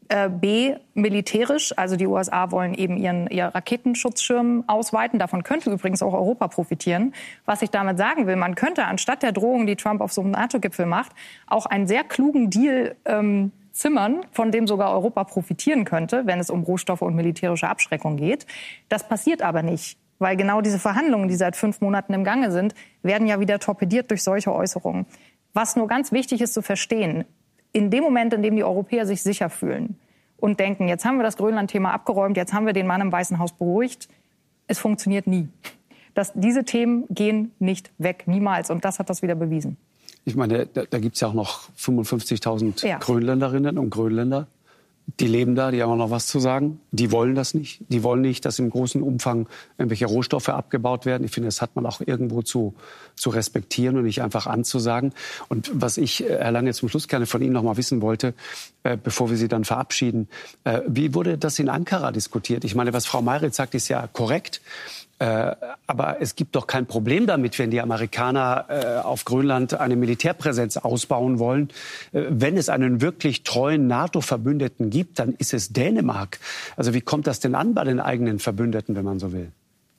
B, militärisch, also die USA wollen eben ihr Raketenschutzschirm ausweiten. Davon könnte übrigens auch Europa profitieren. Was ich damit sagen will, man könnte anstatt der Drohung, die Trump auf so einem NATO-Gipfel macht, auch einen sehr klugen Deal zimmern, von dem sogar Europa profitieren könnte, wenn es um Rohstoffe und militärische Abschreckung geht. Das passiert aber nicht, weil genau diese Verhandlungen, die seit 5 Monaten im Gange sind, werden ja wieder torpediert durch solche Äußerungen. Was nur ganz wichtig ist zu verstehen, in dem Moment, in dem die Europäer sich sicher fühlen und denken, jetzt haben wir das Grönland-Thema abgeräumt, jetzt haben wir den Mann im Weißen Haus beruhigt, es funktioniert nie. Diese Themen gehen nicht weg, niemals. Und das hat das wieder bewiesen. Ich meine, da gibt es ja auch noch 55.000 Grönländerinnen und Grönländer. Die leben da, die haben auch noch was zu sagen. Die wollen das nicht. Die wollen nicht, dass im großen Umfang irgendwelche Rohstoffe abgebaut werden. Ich finde, das hat man auch irgendwo zu respektieren und nicht einfach anzusagen. Und was ich, Herr Lange, zum Schluss gerne von Ihnen noch mal wissen wollte, bevor wir Sie dann verabschieden, wie wurde das in Ankara diskutiert? Ich meine, was Frau Mayritz sagt, ist ja korrekt. Aber es gibt doch kein Problem damit, wenn die Amerikaner auf Grönland eine Militärpräsenz ausbauen wollen. Wenn es einen wirklich treuen NATO-Verbündeten gibt, dann ist es Dänemark. Also wie kommt das denn an bei den eigenen Verbündeten, wenn man so will?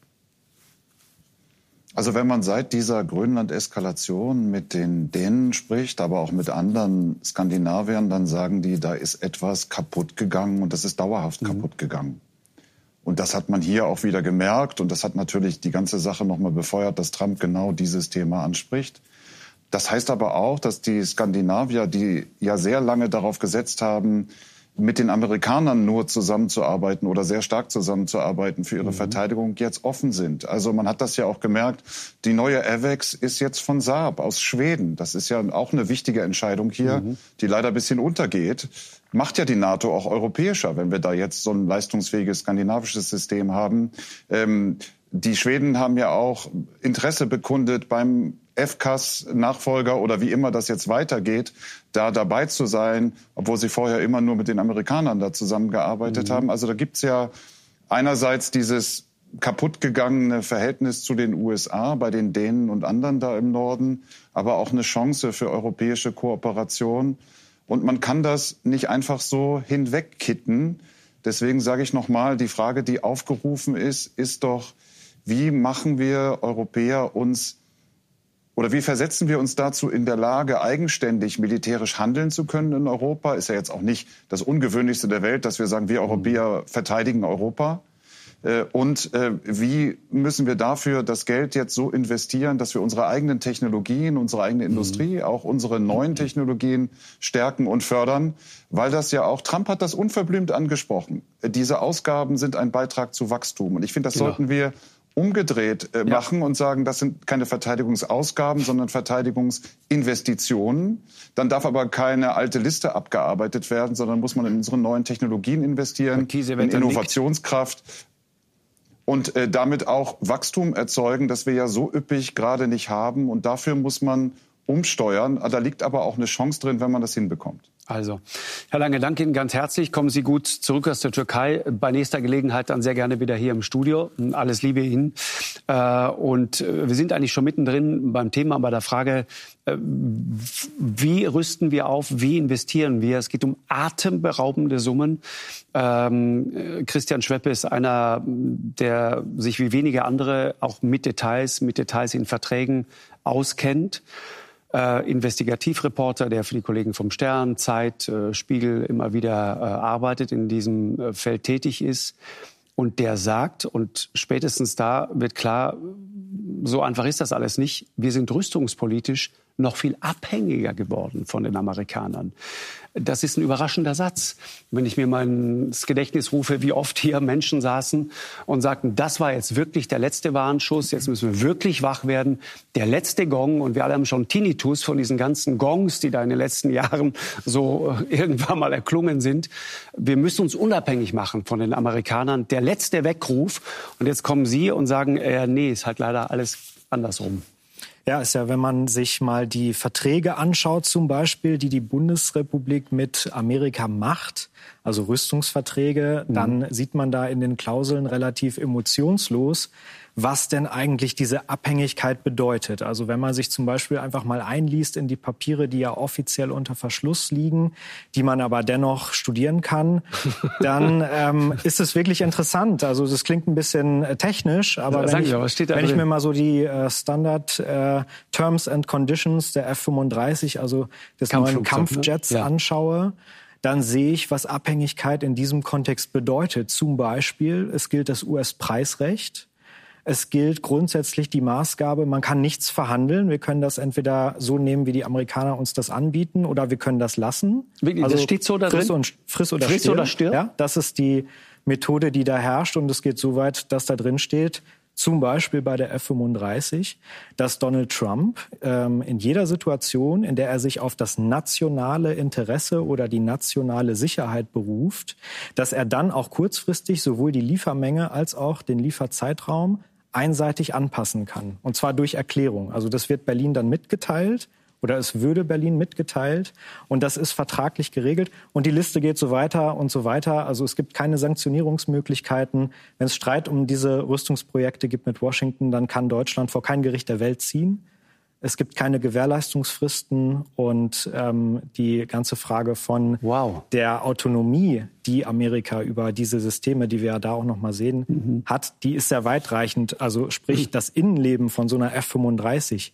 Also wenn man seit dieser Grönland-Eskalation mit den Dänen spricht, aber auch mit anderen Skandinaviern, dann sagen die, da ist etwas kaputt gegangen und das ist dauerhaft kaputt gegangen. Und das hat man hier auch wieder gemerkt. Und das hat natürlich die ganze Sache noch mal befeuert, dass Trump genau dieses Thema anspricht. Das heißt aber auch, dass die Skandinavier, die ja sehr lange darauf gesetzt haben, mit den Amerikanern nur zusammenzuarbeiten oder sehr stark zusammenzuarbeiten für ihre Verteidigung, jetzt offen sind. Also man hat das ja auch gemerkt, die neue AWACS ist jetzt von Saab aus Schweden. Das ist ja auch eine wichtige Entscheidung hier, die leider ein bisschen untergeht. Macht ja die NATO auch europäischer, wenn wir da jetzt so ein leistungsfähiges skandinavisches System haben. Die Schweden haben ja auch Interesse bekundet, beim FCAS-Nachfolger oder wie immer das jetzt weitergeht, da dabei zu sein, obwohl sie vorher immer nur mit den Amerikanern da zusammengearbeitet haben. Also da gibt's ja einerseits dieses kaputtgegangene Verhältnis zu den USA bei den Dänen und anderen da im Norden, aber auch eine Chance für europäische Kooperation. Und man kann das nicht einfach so hinwegkitten. Deswegen sage ich nochmal, die Frage, die aufgerufen ist doch, wie machen wir Europäer uns oder wie versetzen wir uns dazu in der Lage, eigenständig militärisch handeln zu können in Europa? Ist ja jetzt auch nicht das Ungewöhnlichste der Welt, dass wir sagen, wir Europäer verteidigen Europa. Und wie müssen wir dafür das Geld jetzt so investieren, dass wir unsere eigenen Technologien, unsere eigene Industrie, auch unsere neuen Technologien stärken und fördern? Weil das ja auch, Trump hat das unverblümt angesprochen, diese Ausgaben sind ein Beitrag zu Wachstum. Und ich finde, das sollten wir umgedreht machen und sagen, das sind keine Verteidigungsausgaben, sondern Verteidigungsinvestitionen. Dann darf aber keine alte Liste abgearbeitet werden, sondern muss man in unsere neuen Technologien investieren, in Innovationskraft und damit auch Wachstum erzeugen, das wir ja so üppig gerade nicht haben. Und dafür muss man umsteuern. Da liegt aber auch eine Chance drin, wenn man das hinbekommt. Also, Herr Lange, danke Ihnen ganz herzlich. Kommen Sie gut zurück aus der Türkei. Bei nächster Gelegenheit dann sehr gerne wieder hier im Studio. Alles Liebe Ihnen. Und wir sind eigentlich schon mittendrin beim Thema, bei der Frage, wie rüsten wir auf, wie investieren wir? Es geht um atemberaubende Summen. Christian Schweppe ist einer, der sich wie wenige andere auch mit Details in Verträgen auskennt. Investigativreporter, der für die Kollegen vom Stern, Zeit, Spiegel immer wieder arbeitet, in diesem Feld tätig ist. Und der sagt, und spätestens da wird klar, so einfach ist das alles nicht, wir sind rüstungspolitisch noch viel abhängiger geworden von den Amerikanern. Das ist ein überraschender Satz. Wenn ich mir mal ins Gedächtnis rufe, wie oft hier Menschen saßen und sagten, das war jetzt wirklich der letzte Warnschuss, jetzt müssen wir wirklich wach werden, der letzte Gong. Und wir alle haben schon Tinnitus von diesen ganzen Gongs, die da in den letzten Jahren so irgendwann mal erklungen sind. Wir müssen uns unabhängig machen von den Amerikanern. Der letzte Weckruf. Und jetzt kommen Sie und sagen, nee, ist halt leider alles andersrum. Ja, ist ja, wenn man sich mal die Verträge anschaut, zum Beispiel, die die Bundesrepublik mit Amerika macht, also Rüstungsverträge, dann sieht man da in den Klauseln relativ emotionslos, was denn eigentlich diese Abhängigkeit bedeutet. Also wenn man sich zum Beispiel einfach mal einliest in die Papiere, die ja offiziell unter Verschluss liegen, die man aber dennoch studieren kann, dann ist es wirklich interessant. Also das klingt ein bisschen technisch, aber wenn ich mir mal so die Standard Terms and Conditions der F-35, also des neuen Kampfjets anschaue, dann sehe ich, was Abhängigkeit in diesem Kontext bedeutet. Zum Beispiel, es gilt das US-Preisrecht. Es gilt grundsätzlich die Maßgabe, man kann nichts verhandeln. Wir können das entweder so nehmen, wie die Amerikaner uns das anbieten, oder wir können das lassen. Also das steht so da drin? Friss oder stirb. Ja, das ist die Methode, die da herrscht. Und es geht so weit, dass da drin steht, zum Beispiel bei der F-35, dass Donald Trump in jeder Situation, in der er sich auf das nationale Interesse oder die nationale Sicherheit beruft, dass er dann auch kurzfristig sowohl die Liefermenge als auch den Lieferzeitraum einseitig anpassen kann. Und zwar durch Erklärung. Also das wird Berlin dann mitgeteilt. Oder es würde Berlin mitgeteilt. Und das ist vertraglich geregelt. Und die Liste geht so weiter und so weiter. Also es gibt keine Sanktionierungsmöglichkeiten. Wenn es Streit um diese Rüstungsprojekte gibt mit Washington, dann kann Deutschland vor kein Gericht der Welt ziehen. Es gibt keine Gewährleistungsfristen. Und die ganze Frage von der Autonomie, die Amerika über diese Systeme, die wir ja da auch noch mal sehen, hat, die ist sehr weitreichend. Also sprich, das Innenleben von so einer F-35,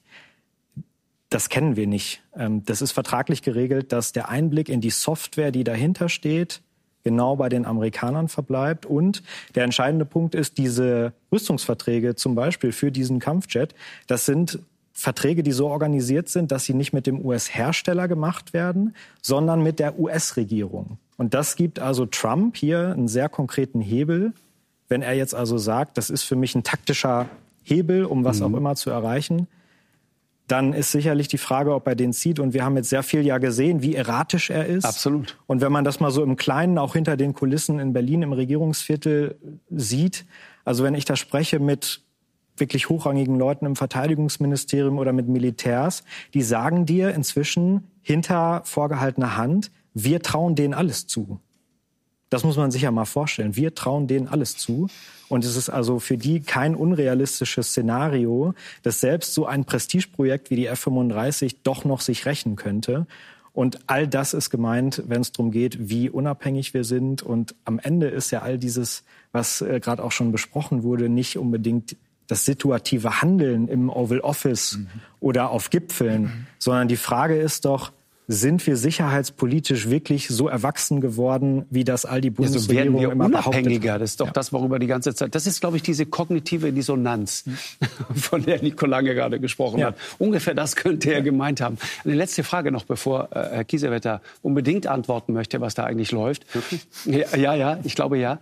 das kennen wir nicht. Das ist vertraglich geregelt, dass der Einblick in die Software, die dahinter steht, genau bei den Amerikanern verbleibt. Und der entscheidende Punkt ist, diese Rüstungsverträge zum Beispiel für diesen Kampfjet, das sind Verträge, die so organisiert sind, dass sie nicht mit dem US-Hersteller gemacht werden, sondern mit der US-Regierung. Und das gibt also Trump hier einen sehr konkreten Hebel, wenn er jetzt also sagt, das ist für mich ein taktischer Hebel, um was auch immer zu erreichen. Dann ist sicherlich die Frage, ob er den zieht. Und wir haben jetzt sehr viel ja gesehen, wie erratisch er ist. Absolut. Und wenn man das mal so im Kleinen, auch hinter den Kulissen in Berlin im Regierungsviertel sieht, also wenn ich da spreche mit wirklich hochrangigen Leuten im Verteidigungsministerium oder mit Militärs, die sagen dir inzwischen hinter vorgehaltener Hand, wir trauen denen alles zu. Das muss man sich ja mal vorstellen. Wir trauen denen alles zu. Und es ist also für die kein unrealistisches Szenario, dass selbst so ein Prestigeprojekt wie die F-35 doch noch sich rächen könnte. Und all das ist gemeint, wenn es darum geht, wie unabhängig wir sind. Und am Ende ist ja all dieses, was gerade auch schon besprochen wurde, nicht unbedingt das situative Handeln im Oval Office oder auf Gipfeln, sondern die Frage ist doch, sind wir sicherheitspolitisch wirklich so erwachsen geworden, wie das all die Bundesregierung immer behauptet? Unabhängiger, das ist doch das, worüber die ganze Zeit... Das ist, glaube ich, diese kognitive Dissonanz, von der Nico Lange gerade gesprochen hat. Ungefähr das könnte er gemeint haben. Eine letzte Frage noch, bevor Herr Kiesewetter unbedingt antworten möchte, was da eigentlich läuft. Wirklich? Ja, ich glaube ja.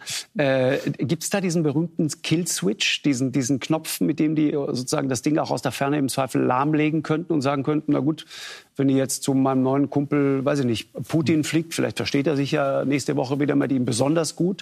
Gibt es da diesen berühmten Kill-Switch, diesen Knopf, mit dem die sozusagen das Ding auch aus der Ferne im Zweifel lahmlegen könnten und sagen könnten, na gut, wenn ihr jetzt zu meinem neuen Kumpel, weiß ich nicht, Putin fliegt, vielleicht versteht er sich ja nächste Woche wieder mit ihm besonders gut,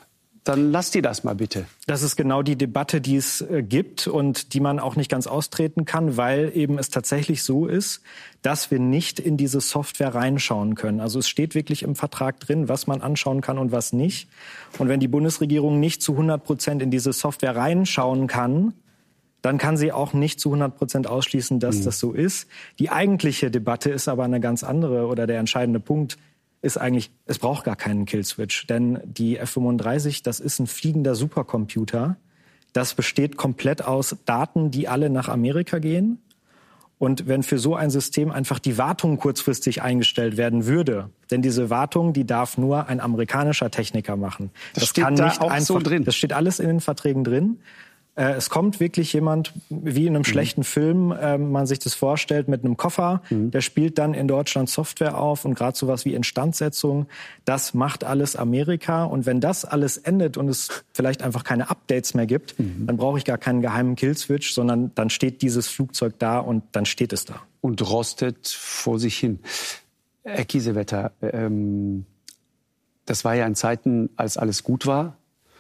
dann lasst die das mal bitte. Das ist genau die Debatte, die es gibt und die man auch nicht ganz austreten kann, weil eben es tatsächlich so ist, dass wir nicht in diese Software reinschauen können. Also es steht wirklich im Vertrag drin, was man anschauen kann und was nicht. Und wenn die Bundesregierung nicht zu 100% in diese Software reinschauen kann, dann kann sie auch nicht zu 100% ausschließen, dass das so ist. Die eigentliche Debatte ist aber eine ganz andere, oder der entscheidende Punkt ist eigentlich, es braucht gar keinen Killswitch. Denn die F-35, das ist ein fliegender Supercomputer. Das besteht komplett aus Daten, die alle nach Amerika gehen. Und wenn für so ein System einfach die Wartung kurzfristig eingestellt werden würde, denn diese Wartung, die darf nur ein amerikanischer Techniker machen. Das steht kann da nicht auch einfach so drin. Das steht alles in den Verträgen drin. Es kommt wirklich jemand, wie in einem schlechten Film, man sich das vorstellt, mit einem Koffer. Der spielt dann in Deutschland Software auf und gerade sowas wie Instandsetzung. Das macht alles Amerika. Und wenn das alles endet und es vielleicht einfach keine Updates mehr gibt, dann brauche ich gar keinen geheimen Killswitch, sondern dann steht dieses Flugzeug da und dann steht es da. Und rostet vor sich hin. Herr Kiesewetter, das war ja in Zeiten, als alles gut war,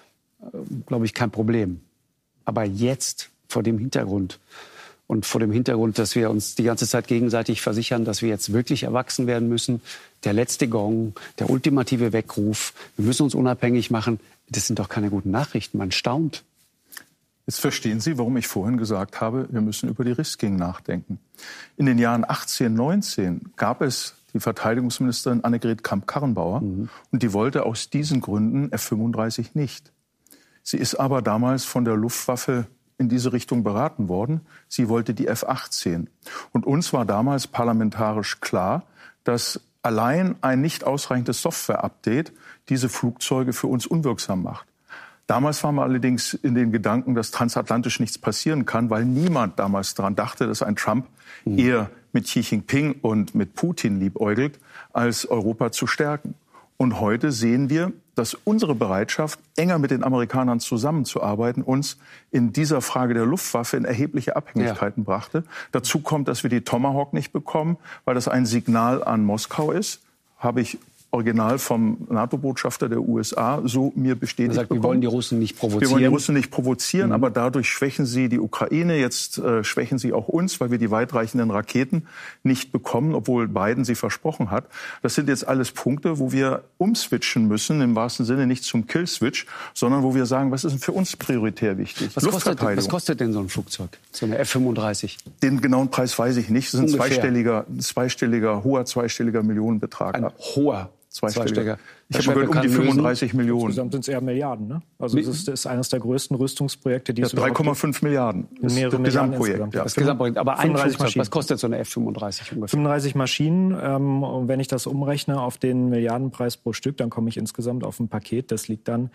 glaube ich, kein Problem. Aber jetzt, vor dem Hintergrund und vor dem Hintergrund, dass wir uns die ganze Zeit gegenseitig versichern, dass wir jetzt wirklich erwachsen werden müssen, der letzte Gong, der ultimative Weckruf, wir müssen uns unabhängig machen, das sind doch keine guten Nachrichten, man staunt. Jetzt verstehen Sie, warum ich vorhin gesagt habe, wir müssen über die Risiken nachdenken. In den Jahren 18, 19 gab es die Verteidigungsministerin Annegret Kramp-Karrenbauer und die wollte aus diesen Gründen F-35 nicht. Sie ist aber damals von der Luftwaffe in diese Richtung beraten worden. Sie wollte die F-18. Und uns war damals parlamentarisch klar, dass allein ein nicht ausreichendes Software-Update diese Flugzeuge für uns unwirksam macht. Damals waren wir allerdings in den Gedanken, dass transatlantisch nichts passieren kann, weil niemand damals daran dachte, dass ein Trump eher mit Xi Jinping und mit Putin liebäugelt, als Europa zu stärken. Und heute sehen wir, dass unsere Bereitschaft, enger mit den Amerikanern zusammenzuarbeiten, uns in dieser Frage der Luftwaffe in erhebliche Abhängigkeiten brachte. Dazu kommt, dass wir die Tomahawk nicht bekommen, weil das ein Signal an Moskau ist. Habe ich original vom NATO-Botschafter der USA so mir bestätigt sagt, bekommen. Wir wollen die Russen nicht provozieren. Wir wollen die Russen nicht provozieren, aber dadurch schwächen sie die Ukraine. Jetzt schwächen sie auch uns, weil wir die weitreichenden Raketen nicht bekommen, obwohl Biden sie versprochen hat. Das sind jetzt alles Punkte, wo wir umswitchen müssen, im wahrsten Sinne nicht zum Killswitch, sondern wo wir sagen, was ist denn für uns prioritär wichtig? Was kostet denn so ein Flugzeug, so eine F-35? Den genauen Preis weiß ich nicht. Das ist ein zweistelliger Millionenbetrag. Ein hoher Zweistelliger. Ich habe gehört, um die 35 Millionen. Insgesamt sind es eher Milliarden. Ne? Also das ist eines der größten Rüstungsprojekte, die es 3,5 Milliarden. Das ist das Gesamtprojekt. Das Gesamtprojekt. Aber ein Flugzeug, was kostet so eine F-35 ungefähr? 35 Maschinen. Und wenn ich das umrechne auf den Milliardenpreis pro Stück, dann komme ich insgesamt auf ein Paket. Das liegt dann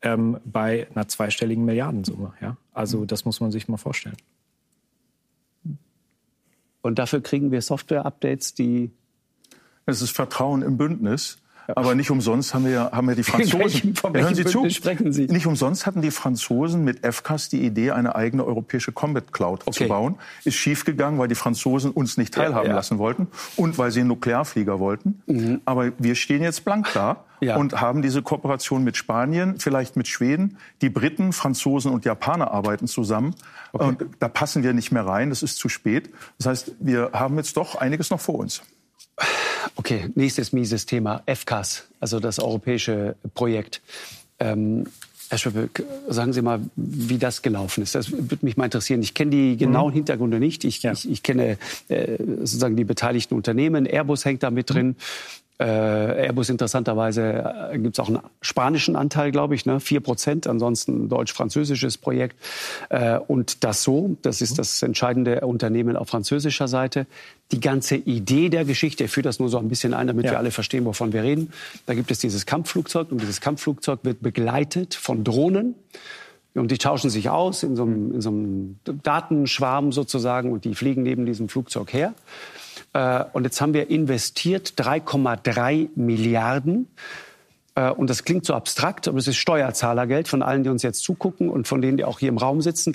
bei einer zweistelligen Milliardensumme. Ja? Also das muss man sich mal vorstellen. Und dafür kriegen wir Software-Updates, die... Es ist Vertrauen im Bündnis. Aber nicht umsonst haben wir die Franzosen. Hören Sie zu? Sprechen Sie? Nicht umsonst hatten die Franzosen mit FCAS die Idee, eine eigene europäische Combat Cloud zu bauen. Ist schiefgegangen, weil die Franzosen uns nicht teilhaben lassen wollten und weil sie einen Nuklearflieger wollten. Aber wir stehen jetzt blank da und haben diese Kooperation mit Spanien, vielleicht mit Schweden. Die Briten, Franzosen und Japaner arbeiten zusammen. Und da passen wir nicht mehr rein. Das ist zu spät. Das heißt, wir haben jetzt doch einiges noch vor uns. Okay, nächstes mieses Thema, FCAS, also das europäische Projekt. Herr Schweppe, sagen Sie mal, wie das gelaufen ist. Das würde mich mal interessieren. Ich kenne die genauen Hintergründe nicht. Ich kenne sozusagen die beteiligten Unternehmen. Airbus hängt da mit drin. Airbus interessanterweise gibt es auch einen spanischen Anteil, glaube ich, 4%. Ansonsten ein deutsch-französisches Projekt. Und Dassault, das ist das entscheidende Unternehmen auf französischer Seite. Die ganze Idee der Geschichte, ich führe das nur so ein bisschen ein, damit wir alle verstehen, wovon wir reden. Da gibt es dieses Kampfflugzeug und dieses Kampfflugzeug wird begleitet von Drohnen. Und die tauschen sich aus in so einem Datenschwarm sozusagen und die fliegen neben diesem Flugzeug her. Und jetzt haben wir investiert 3,3 Milliarden. Und das klingt so abstrakt, aber es ist Steuerzahlergeld von allen, die uns jetzt zugucken und von denen, die auch hier im Raum sitzen.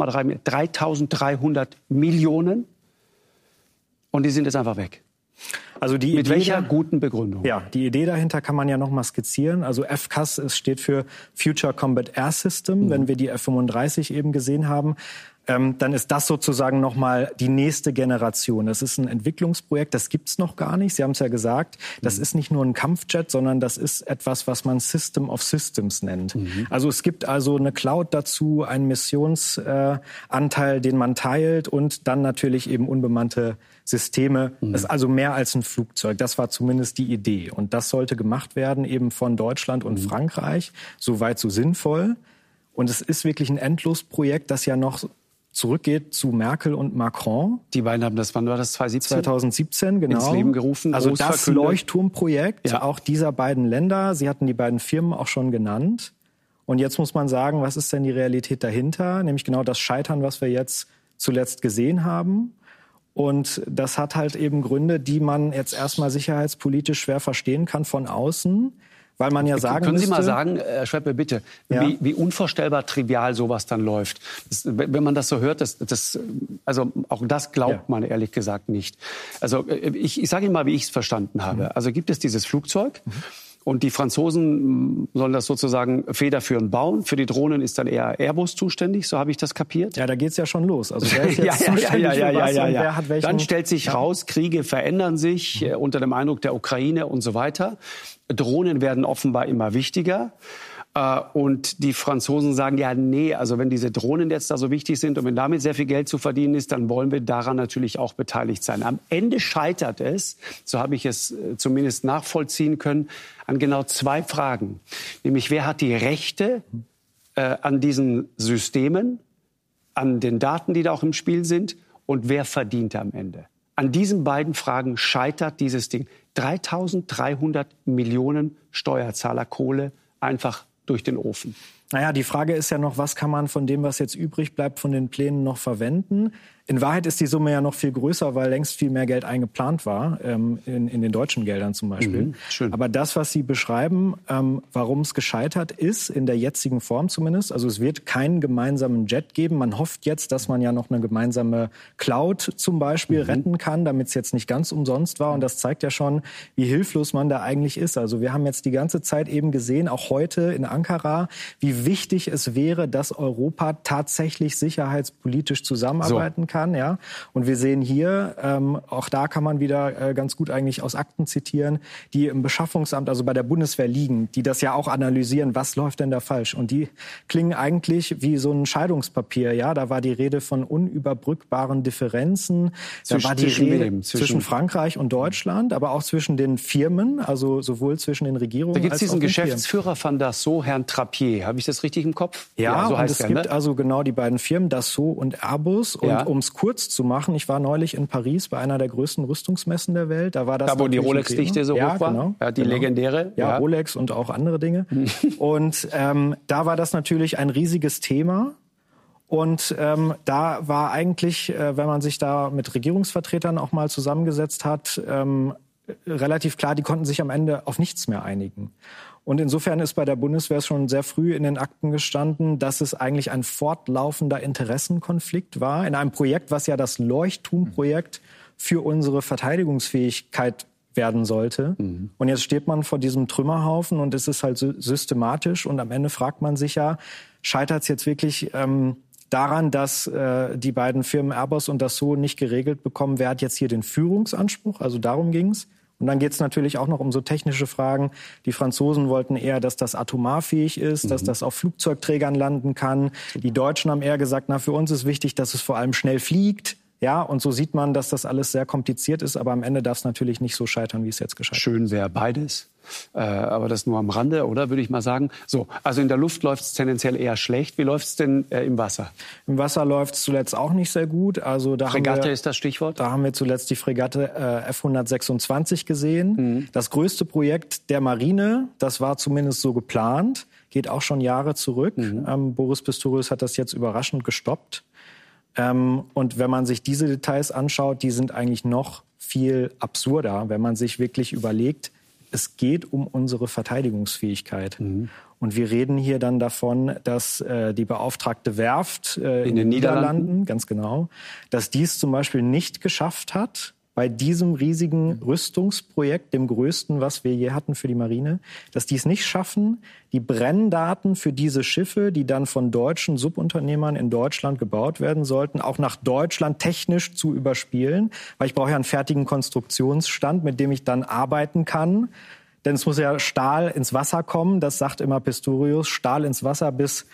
3,3 Millionen. Und die sind jetzt einfach weg. Also die Mit welcher guten Begründung? Ja, die Idee dahinter kann man ja noch mal skizzieren. Also FCAS, es steht für Future Combat Air System. Wenn wir die F-35 eben gesehen haben, dann ist das sozusagen noch mal die nächste Generation. Das ist ein Entwicklungsprojekt, das gibt's noch gar nicht. Sie haben es ja gesagt, das ist nicht nur ein Kampfjet, sondern das ist etwas, was man System of Systems nennt. Also es gibt also eine Cloud dazu, einen Missionsanteil, den man teilt und dann natürlich eben unbemannte Systeme. Das ist also mehr als ein Flugzeug. Das war zumindest die Idee. Und das sollte gemacht werden eben von Deutschland und Frankreich. Soweit so sinnvoll. Und es ist wirklich ein Endlosprojekt, das ja noch zurückgeht zu Merkel und Macron. Die beiden haben das, wann war das, 2017, genau. Ins Leben gerufen. Also das Leuchtturmprojekt auch dieser beiden Länder. Sie hatten die beiden Firmen auch schon genannt. Und jetzt muss man sagen, was ist denn die Realität dahinter? Nämlich genau das Scheitern, was wir jetzt zuletzt gesehen haben. Und das hat halt eben Gründe, die man jetzt erstmal sicherheitspolitisch schwer verstehen kann von außen. Weil man ja sagen Können Sie müsste, mal sagen, Herr Schweppe, bitte, wie unvorstellbar trivial sowas dann läuft? Wenn man das so hört, also auch das glaubt man ehrlich gesagt nicht. Also ich sage Ihnen mal, wie ich es verstanden habe. Also gibt es dieses Flugzeug und die Franzosen sollen das sozusagen federführend bauen. Für die Drohnen ist dann eher Airbus zuständig, so habe ich das kapiert. Ja, da geht's ja schon los. Also wer ist jetzt zuständig für was und wer hat welchen... Dann stellt sich raus, Kriege verändern sich unter dem Eindruck der Ukraine und so weiter. Drohnen werden offenbar immer wichtiger. Und die Franzosen sagen, ja, nee, also wenn diese Drohnen jetzt da so wichtig sind und wenn damit sehr viel Geld zu verdienen ist, dann wollen wir daran natürlich auch beteiligt sein. Am Ende scheitert es, so habe ich es zumindest nachvollziehen können, an genau 2 Fragen. Nämlich, wer hat die Rechte an diesen Systemen, an den Daten, die da auch im Spiel sind und wer verdient am Ende? An diesen beiden Fragen scheitert dieses Ding. 3.300 Millionen Steuerzahler Kohle einfach durch den Ofen. Naja, die Frage ist ja noch, was kann man von dem, was jetzt übrig bleibt, von den Plänen noch verwenden? In Wahrheit ist die Summe ja noch viel größer, weil längst viel mehr Geld eingeplant war, in den deutschen Geldern zum Beispiel. Schön. Aber das, was Sie beschreiben, warum es gescheitert ist, in der jetzigen Form zumindest, also es wird keinen gemeinsamen Jet geben. Man hofft jetzt, dass man ja noch eine gemeinsame Cloud zum Beispiel retten kann, damit es jetzt nicht ganz umsonst war. Und das zeigt ja schon, wie hilflos man da eigentlich ist. Also wir haben jetzt die ganze Zeit eben gesehen, auch heute in Ankara, wie wichtig es wäre, dass Europa tatsächlich sicherheitspolitisch zusammenarbeiten kann. Ja. Und wir sehen hier, auch da kann man wieder ganz gut eigentlich aus Akten zitieren, die im Beschaffungsamt, also bei der Bundeswehr liegen, die das ja auch analysieren, was läuft denn da falsch. Und die klingen eigentlich wie so ein Scheidungspapier. Ja, da war die Rede von unüberbrückbaren Differenzen. Da war die Rede zwischen Frankreich und Deutschland, aber auch zwischen den Firmen, also sowohl zwischen den Regierungen als auch den Firmen. Da gibt es diesen Geschäftsführer von Dassault, Herrn Trappier. Habe ich das richtig im Kopf? Ja, so heißt und es gibt also genau die beiden Firmen, Dassault und Airbus. Und ums kurz zu machen, ich war neulich in Paris bei einer der größten Rüstungsmessen der Welt. Da war das. Da, wo die Rolex-Dichte so hoch war? Genau, ja, die legendäre. Ja, Rolex und auch andere Dinge. Und da war das natürlich ein riesiges Thema. Und da war eigentlich, wenn man sich da mit Regierungsvertretern auch mal zusammengesetzt hat, relativ klar, die konnten sich am Ende auf nichts mehr einigen. Und insofern ist bei der Bundeswehr schon sehr früh in den Akten gestanden, dass es eigentlich ein fortlaufender Interessenkonflikt war in einem Projekt, was ja das Leuchtturmprojekt für unsere Verteidigungsfähigkeit werden sollte. Und jetzt steht man vor diesem Trümmerhaufen und es ist halt systematisch und am Ende fragt man sich ja, scheitert es jetzt wirklich daran, dass die beiden Firmen Airbus und Dassault nicht geregelt bekommen, wer hat jetzt hier den Führungsanspruch, also darum ging's. Und dann geht es natürlich auch noch um so technische Fragen. Die Franzosen wollten eher, dass das atomarfähig ist, dass das auf Flugzeugträgern landen kann. Die Deutschen haben eher gesagt, für uns ist wichtig, dass es vor allem schnell fliegt. Ja, und so sieht man, dass das alles sehr kompliziert ist. Aber am Ende darf es natürlich nicht so scheitern, wie es jetzt gescheitert ist. Schön wäre beides. Aber das nur am Rande, oder? Würde ich mal sagen. So, also in der Luft läuft es tendenziell eher schlecht. Wie läuft es denn im Wasser? Im Wasser läuft es zuletzt auch nicht sehr gut. Also da Fregatte ist das Stichwort? Da haben wir zuletzt die Fregatte F-126 gesehen. Das größte Projekt der Marine, das war zumindest so geplant, geht auch schon Jahre zurück. Boris Pistorius hat das jetzt überraschend gestoppt. Und wenn man sich diese Details anschaut, die sind eigentlich noch viel absurder, wenn man sich wirklich überlegt, es geht um unsere Verteidigungsfähigkeit. Und wir reden hier dann davon, dass die beauftragte Werft in den Niederlanden, ganz genau, dass dies zum Beispiel nicht geschafft hat, bei diesem riesigen Rüstungsprojekt, dem größten, was wir je hatten für die Marine, dass die es nicht schaffen, die Brenndaten für diese Schiffe, die dann von deutschen Subunternehmern in Deutschland gebaut werden sollten, auch nach Deutschland technisch zu überspielen. Weil ich brauche ja einen fertigen Konstruktionsstand, mit dem ich dann arbeiten kann. Denn es muss ja Stahl ins Wasser kommen, das sagt immer Pistorius, Stahl ins Wasser bis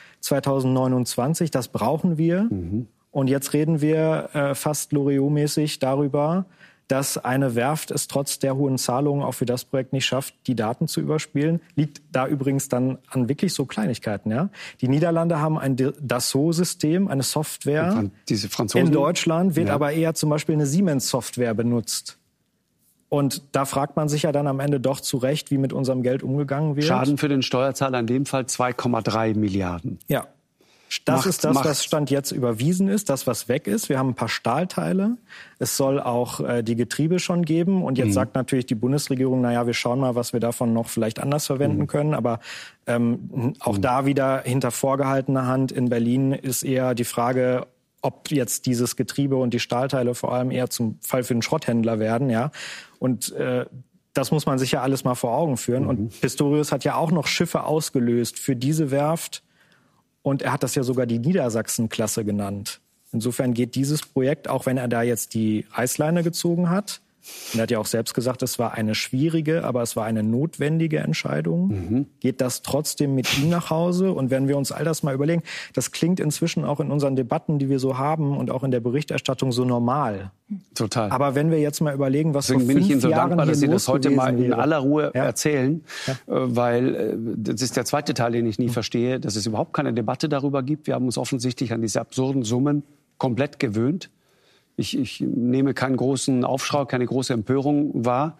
2029, das brauchen wir. Und jetzt reden wir fast Loriot-mäßig darüber, dass eine Werft es trotz der hohen Zahlungen auch für das Projekt nicht schafft, die Daten zu überspielen. Liegt da übrigens dann an wirklich so Kleinigkeiten. Ja? Die Niederlande haben ein Dassault-System, eine Software. Diese Franzosen? In Deutschland wird aber eher zum Beispiel eine Siemens-Software benutzt. Und da fragt man sich ja dann am Ende doch zu Recht, wie mit unserem Geld umgegangen wird. Schaden für den Steuerzahler in dem Fall 2,3 Milliarden. Ja. Das ist das, was Stand jetzt überwiesen ist, das, was weg ist. Wir haben ein paar Stahlteile. Es soll auch die Getriebe schon geben. Und jetzt sagt natürlich die Bundesregierung, wir schauen mal, was wir davon noch vielleicht anders verwenden können. Aber auch da wieder hinter vorgehaltener Hand in Berlin ist eher die Frage, ob jetzt dieses Getriebe und die Stahlteile vor allem eher zum Fall für den Schrotthändler werden. Ja. Und das muss man sich ja alles mal vor Augen führen. Und Pistorius hat ja auch noch Schiffe ausgelöst für diese Werft. Und er hat das ja sogar die Niedersachsen-Klasse genannt. Insofern geht dieses Projekt, auch wenn er da jetzt die Reißleine gezogen hat, und er hat ja auch selbst gesagt, es war eine schwierige, aber es war eine notwendige Entscheidung, geht das trotzdem mit ihm nach Hause. Und wenn wir uns all das mal überlegen, das klingt inzwischen auch in unseren Debatten, die wir so haben und auch in der Berichterstattung so normal. Total. Aber wenn wir jetzt mal überlegen, was deswegen vor 5 Jahren bin ich Ihnen so dankbar, dass Sie das heute mal in aller Ruhe Ja. erzählen, weil das ist der zweite Teil, den ich nie verstehe, dass es überhaupt keine Debatte darüber gibt. Wir haben uns offensichtlich an diese absurden Summen komplett gewöhnt. Ich nehme keinen großen Aufschrei, keine große Empörung wahr.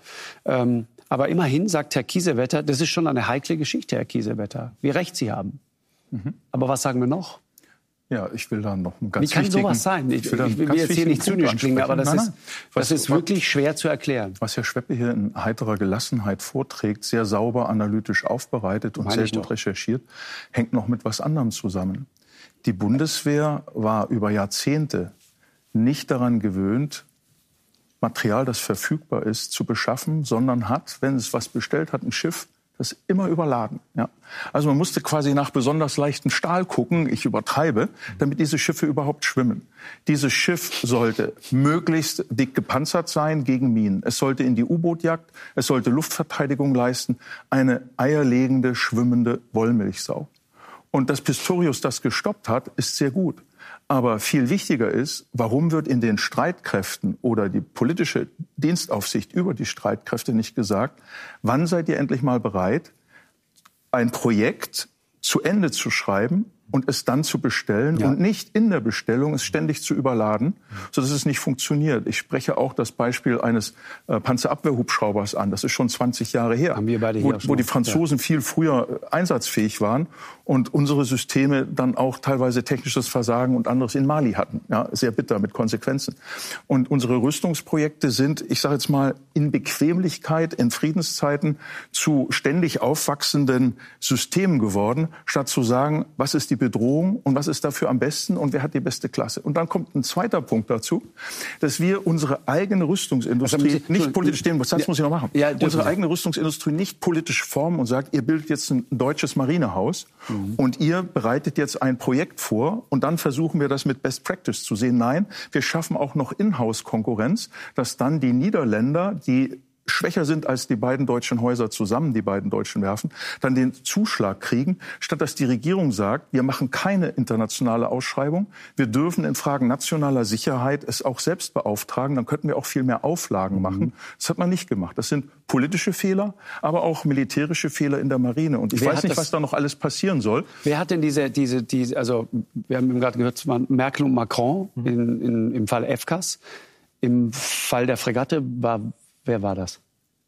Aber immerhin sagt Herr Kiesewetter, das ist schon eine heikle Geschichte, Herr Kiesewetter, wie recht Sie haben. Aber was sagen wir noch? Ja, ich will da noch einen ganz Wie kann sowas sein? Ich will jetzt hier nicht zynisch klingen, aber das ist wirklich schwer zu erklären. Was Herr Schweppe hier in heiterer Gelassenheit vorträgt, sehr sauber analytisch aufbereitet und sehr gut recherchiert, hängt noch mit was anderem zusammen. Die Bundeswehr war über Jahrzehnte nicht daran gewöhnt, Material, das verfügbar ist, zu beschaffen, sondern hat, wenn es was bestellt hat, ein Schiff, das immer überladen. Ja. Also man musste quasi nach besonders leichten Stahl gucken, ich übertreibe, damit diese Schiffe überhaupt schwimmen. Dieses Schiff sollte möglichst dick gepanzert sein gegen Minen. Es sollte in die U-Boot-Jagd, es sollte Luftverteidigung leisten, eine eierlegende, schwimmende Wollmilchsau. Und dass Pistorius das gestoppt hat, ist sehr gut. Aber viel wichtiger ist, warum wird in den Streitkräften oder die politische Dienstaufsicht über die Streitkräfte nicht gesagt, wann seid ihr endlich mal bereit, ein Projekt zu Ende zu schreiben und es dann zu bestellen und nicht in der Bestellung es ständig zu überladen, sodass es nicht funktioniert. Ich spreche auch das Beispiel eines Panzerabwehrhubschraubers an. Das ist schon 20 Jahre her, haben wir beide hier wo die Franzosen viel früher einsatzfähig waren und unsere Systeme dann auch teilweise technisches Versagen und anderes in Mali hatten. Ja, sehr bitter mit Konsequenzen. Und unsere Rüstungsprojekte sind, ich sage jetzt mal, in Bequemlichkeit in Friedenszeiten zu ständig aufwachsenden Systemen geworden, statt zu sagen, was ist die Bedrohung und was ist dafür am besten und wer hat die beste Klasse. Und dann kommt ein zweiter Punkt dazu, dass wir unsere eigene Rüstungsindustrie nicht politisch, den Satz muss ich noch machen, unsere eigene Rüstungsindustrie nicht politisch formen und sagt, ihr bildet jetzt ein deutsches Marinehaus und ihr bereitet jetzt ein Projekt vor und dann versuchen wir das mit Best Practice zu sehen. Nein, wir schaffen auch noch Inhouse-Konkurrenz, dass dann die Niederländer, die schwächer sind als die beiden deutschen Häuser zusammen, die beiden deutschen Werfen, dann den Zuschlag kriegen, statt dass die Regierung sagt, wir machen keine internationale Ausschreibung, wir dürfen in Fragen nationaler Sicherheit es auch selbst beauftragen, dann könnten wir auch viel mehr Auflagen machen. Das hat man nicht gemacht. Das sind politische Fehler, aber auch militärische Fehler in der Marine. Und ich weiß nicht, was da noch alles passieren soll. Wer hat denn also wir haben eben gerade gehört, es waren Merkel und Macron im Fall FCAS. Im Fall der Fregatte wer war das?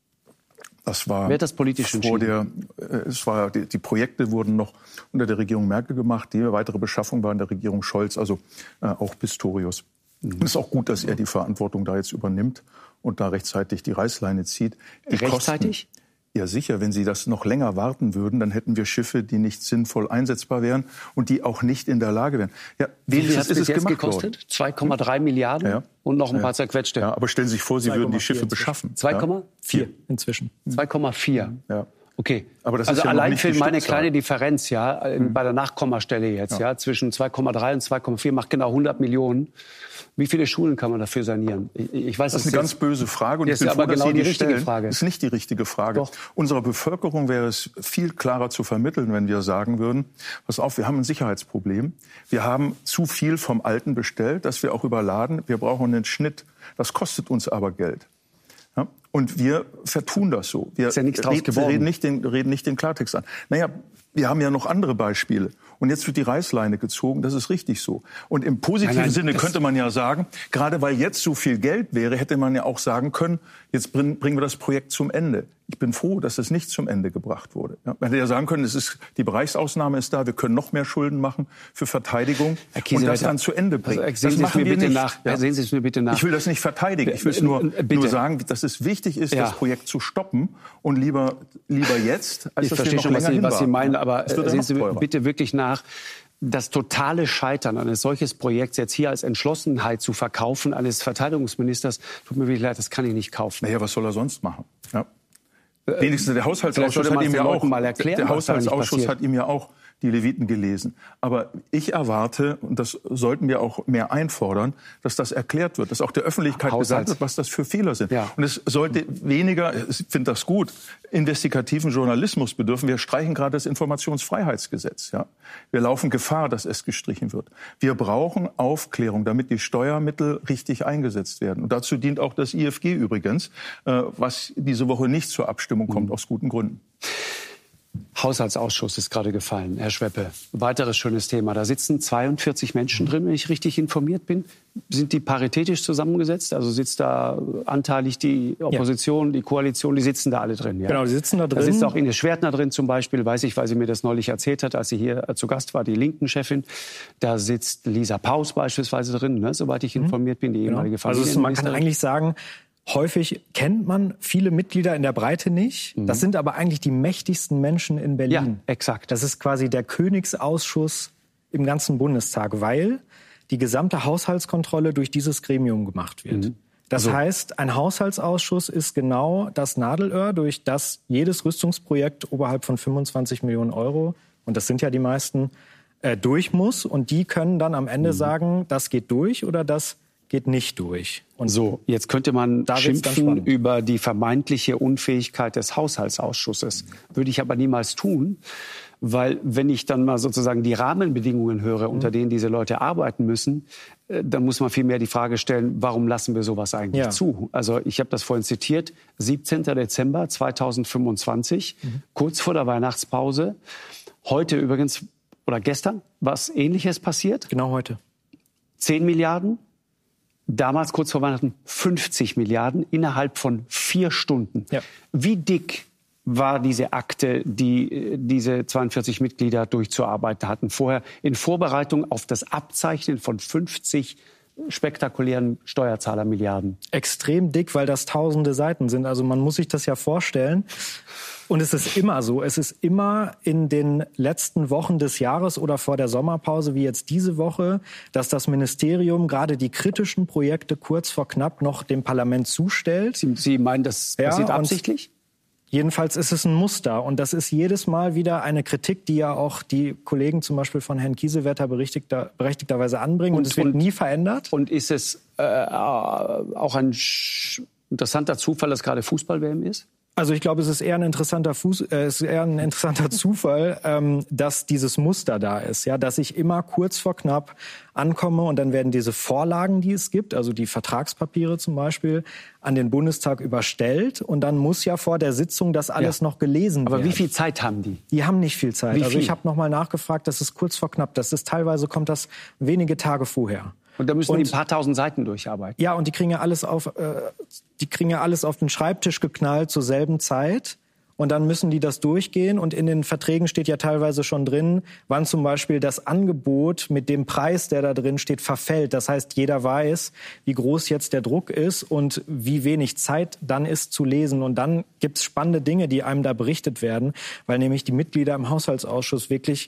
Das war wer hat das politisch entschieden? Die Projekte wurden noch unter der Regierung Merkel gemacht. Die weitere Beschaffung war in der Regierung Scholz, also auch Pistorius. Und es ist auch gut, dass er die Verantwortung da jetzt übernimmt und da rechtzeitig die Reißleine zieht. Rechtzeitig? Ja, sicher. Wenn Sie das noch länger warten würden, dann hätten wir Schiffe, die nicht sinnvoll einsetzbar wären und die auch nicht in der Lage wären. Ja, wie viel hat es jetzt gekostet? 2,3 Milliarden ja. Und noch ein paar zerquetschte. Ja, aber stellen Sie sich vor, Sie würden die Schiffe beschaffen. 2,4 inzwischen. 2,4. Ja. Okay, aber das also ist ja allein noch nicht für die meine Stückzahl. kleine Differenz bei der Nachkommastelle jetzt, zwischen 2,3 und 2,4 macht genau 100 Millionen. Wie viele Schulen kann man dafür sanieren? Ich weiß, das ist eine ganz böse Frage. Und das ist aber genau die richtige Frage. Das ist nicht die richtige Frage. Doch. Unserer Bevölkerung wäre es viel klarer zu vermitteln, wenn wir sagen würden, pass auf, wir haben ein Sicherheitsproblem. Wir haben zu viel vom Alten bestellt, das wir auch überladen. Wir brauchen einen Schnitt. Das kostet uns aber Geld. Ja? Und wir vertun das so. Wir ist ja nichts draus geworden. reden nicht den Klartext an. Naja, wir haben ja noch andere Beispiele. Und jetzt wird die Reißleine gezogen, das ist richtig so. Und im positiven Sinne könnte man ja sagen, gerade weil jetzt so viel Geld wäre, hätte man ja auch sagen können, jetzt bringen wir das Projekt zum Ende. Ich bin froh, dass es nicht zum Ende gebracht wurde. Ja, man hätte ja sagen können, die Bereichsausnahme ist da, wir können noch mehr Schulden machen für Verteidigung und das dann zu Ende bringen. Also, das machen wir nicht. Sehen Sie es mir bitte nach. Ich will das nicht verteidigen. Ich will es nur sagen, dass es wichtig ist, das Projekt zu stoppen und lieber jetzt, als dass wir noch länger hinwarten. Was Sie meinen, aber sehen Sie mir bitte wirklich nach. Das totale Scheitern eines solches Projekts jetzt hier als Entschlossenheit zu verkaufen eines Verteidigungsministers, tut mir wirklich leid, das kann ich nicht kaufen. Naja, was soll er sonst machen? Ja. Wenigstens der Haushaltsausschuss hat ihm ja auch die Leviten gelesen. Aber ich erwarte, und das sollten wir auch mehr einfordern, dass das erklärt wird, dass auch der Öffentlichkeit gesagt wird, was das für Fehler sind. Ja. Und es sollte weniger, ich finde das gut, investigativen Journalismus bedürfen. Wir streichen gerade das Informationsfreiheitsgesetz. Ja? Wir laufen Gefahr, dass es gestrichen wird. Wir brauchen Aufklärung, damit die Steuermittel richtig eingesetzt werden. Und dazu dient auch das IFG übrigens, was diese Woche nicht zur Abstimmung kommt, aus guten Gründen. Haushaltsausschuss ist gerade gefallen, Herr Schweppe. Weiteres schönes Thema. Da sitzen 42 Menschen drin, wenn ich richtig informiert bin. Sind die paritätisch zusammengesetzt? Also sitzt da anteilig die Opposition, die Koalition, die sitzen da alle drin? Ja? Genau, die sitzen da drin. Da sitzt auch Ines Schwertner drin zum Beispiel, weiß ich, weil sie mir das neulich erzählt hat, als sie hier zu Gast war, die Linken-Chefin. Da sitzt Lisa Paus beispielsweise drin, ne? Soweit ich informiert bin, die ehemalige Familienministerin. Also man kann eigentlich sagen, häufig kennt man viele Mitglieder in der Breite nicht. Das sind aber eigentlich die mächtigsten Menschen in Berlin. Ja, exakt. Das ist quasi der Königsausschuss im ganzen Bundestag, weil die gesamte Haushaltskontrolle durch dieses Gremium gemacht wird. Das heißt, ein Haushaltsausschuss ist genau das Nadelöhr, durch das jedes Rüstungsprojekt oberhalb von 25 Millionen Euro, und das sind ja die meisten, durch muss. Und die können dann am Ende sagen, das geht durch oder das geht nicht durch. Und so, jetzt könnte man schimpfen über die vermeintliche Unfähigkeit des Haushaltsausschusses. Würde ich aber niemals tun, weil wenn ich dann mal sozusagen die Rahmenbedingungen höre, unter denen diese Leute arbeiten müssen, dann muss man vielmehr die Frage stellen, warum lassen wir sowas eigentlich zu? Also ich habe das vorhin zitiert, 17. Dezember 2025, kurz vor der Weihnachtspause. Heute übrigens, oder gestern, was Ähnliches passiert. Genau heute. 10 Milliarden. Damals, kurz vor Weihnachten, 50 Milliarden innerhalb von 4 Stunden. Ja. Wie dick war diese Akte, die diese 42 Mitglieder durchzuarbeiten hatten? Vorher in Vorbereitung auf das Abzeichnen von 50 spektakulären Steuerzahlermilliarden. Extrem dick, weil das tausende Seiten sind. Also man muss sich das ja vorstellen. Und es ist immer so. Es ist immer in den letzten Wochen des Jahres oder vor der Sommerpause, wie jetzt diese Woche, dass das Ministerium gerade die kritischen Projekte kurz vor knapp noch dem Parlament zustellt. Sie meinen, das passiert absichtlich? Jedenfalls ist es ein Muster. Und das ist jedes Mal wieder eine Kritik, die ja auch die Kollegen zum Beispiel von Herrn Kiesewetter berechtigterweise anbringen. Und es wird nie verändert. Und ist es auch ein interessanter Zufall, dass gerade Fußball-WM ist? Also ich glaube, es ist eher ein interessanter Zufall, dass dieses Muster da ist, ja, dass ich immer kurz vor knapp ankomme und dann werden diese Vorlagen, die es gibt, also die Vertragspapiere zum Beispiel, an den Bundestag überstellt und dann muss ja vor der Sitzung das alles noch gelesen werden. Aber wie viel Zeit haben die? Die haben nicht viel Zeit. Also ich habe nochmal nachgefragt, das ist kurz vor knapp. Teilweise kommt das wenige Tage vorher. Und da müssen die ein paar tausend Seiten durcharbeiten. Ja, und die kriegen ja alles auf den Schreibtisch geknallt zur selben Zeit. Und dann müssen die das durchgehen. Und in den Verträgen steht ja teilweise schon drin, wann zum Beispiel das Angebot mit dem Preis, der da drin steht, verfällt. Das heißt, jeder weiß, wie groß jetzt der Druck ist und wie wenig Zeit dann ist zu lesen. Und dann gibt's spannende Dinge, die einem da berichtet werden, weil nämlich die Mitglieder im Haushaltsausschuss wirklich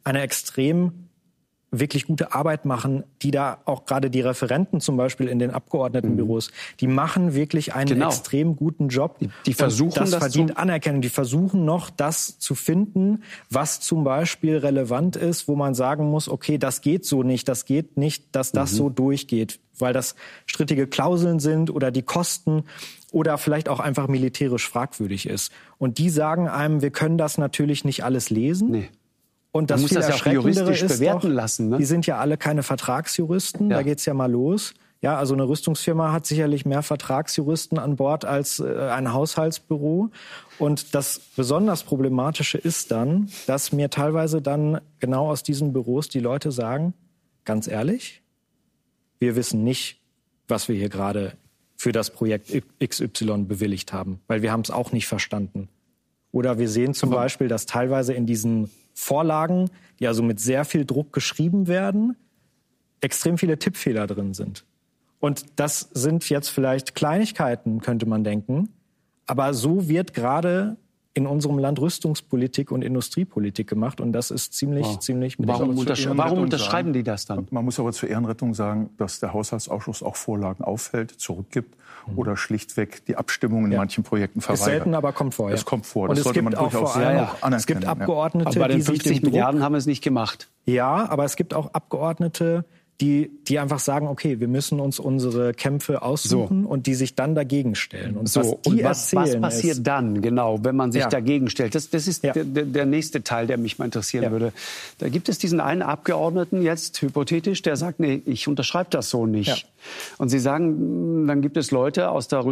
wirklich gute Arbeit machen, die da auch gerade die Referenten zum Beispiel in den Abgeordnetenbüros, die machen wirklich einen extrem guten Job. Die versuchen das verdient Anerkennung. Die versuchen noch das zu finden, was zum Beispiel relevant ist, wo man sagen muss, okay, das geht so nicht, dass das so durchgeht, weil das strittige Klauseln sind oder die Kosten oder vielleicht auch einfach militärisch fragwürdig ist. Und die sagen einem, wir können das natürlich nicht alles lesen. Nee. Und das muss das ja auch juristisch bewerten lassen. Ne? Die sind ja alle keine Vertragsjuristen, da geht's ja mal los. Ja, also eine Rüstungsfirma hat sicherlich mehr Vertragsjuristen an Bord als ein Haushaltsbüro. Und das besonders Problematische ist dann, dass mir teilweise dann genau aus diesen Büros die Leute sagen, ganz ehrlich, wir wissen nicht, was wir hier gerade für das Projekt XY bewilligt haben, weil wir haben es auch nicht verstanden. Oder wir sehen zum Beispiel, dass teilweise in diesen Vorlagen, die also mit sehr viel Druck geschrieben werden, extrem viele Tippfehler drin sind. Und das sind jetzt vielleicht Kleinigkeiten, könnte man denken. Aber so wird gerade in unserem Land Rüstungspolitik und Industriepolitik gemacht. Und das ist ziemlich Warum unterschreiben die das dann? Man muss aber zur Ehrenrettung sagen, dass der Haushaltsausschuss auch Vorlagen auffällt, zurückgibt oder schlichtweg die Abstimmung in manchen Projekten verweigert. Ist selten, aber kommt vor. Es kommt vor. Und das sollte man durchaus anerkennen. Es gibt Abgeordnete, aber bei den die 50 Milliarden haben es nicht gemacht. Ja, aber es gibt auch Abgeordnete, die einfach sagen, okay, wir müssen uns unsere Kämpfe aussuchen und die sich dann dagegen stellen. Und was passiert dann, genau, wenn man sich dagegen stellt? Das ist der nächste Teil, der mich mal interessieren würde. Da gibt es diesen einen Abgeordneten jetzt, hypothetisch, der sagt, nee, ich unterschreibe das so nicht. Ja. Und Sie sagen, dann gibt es Leute aus der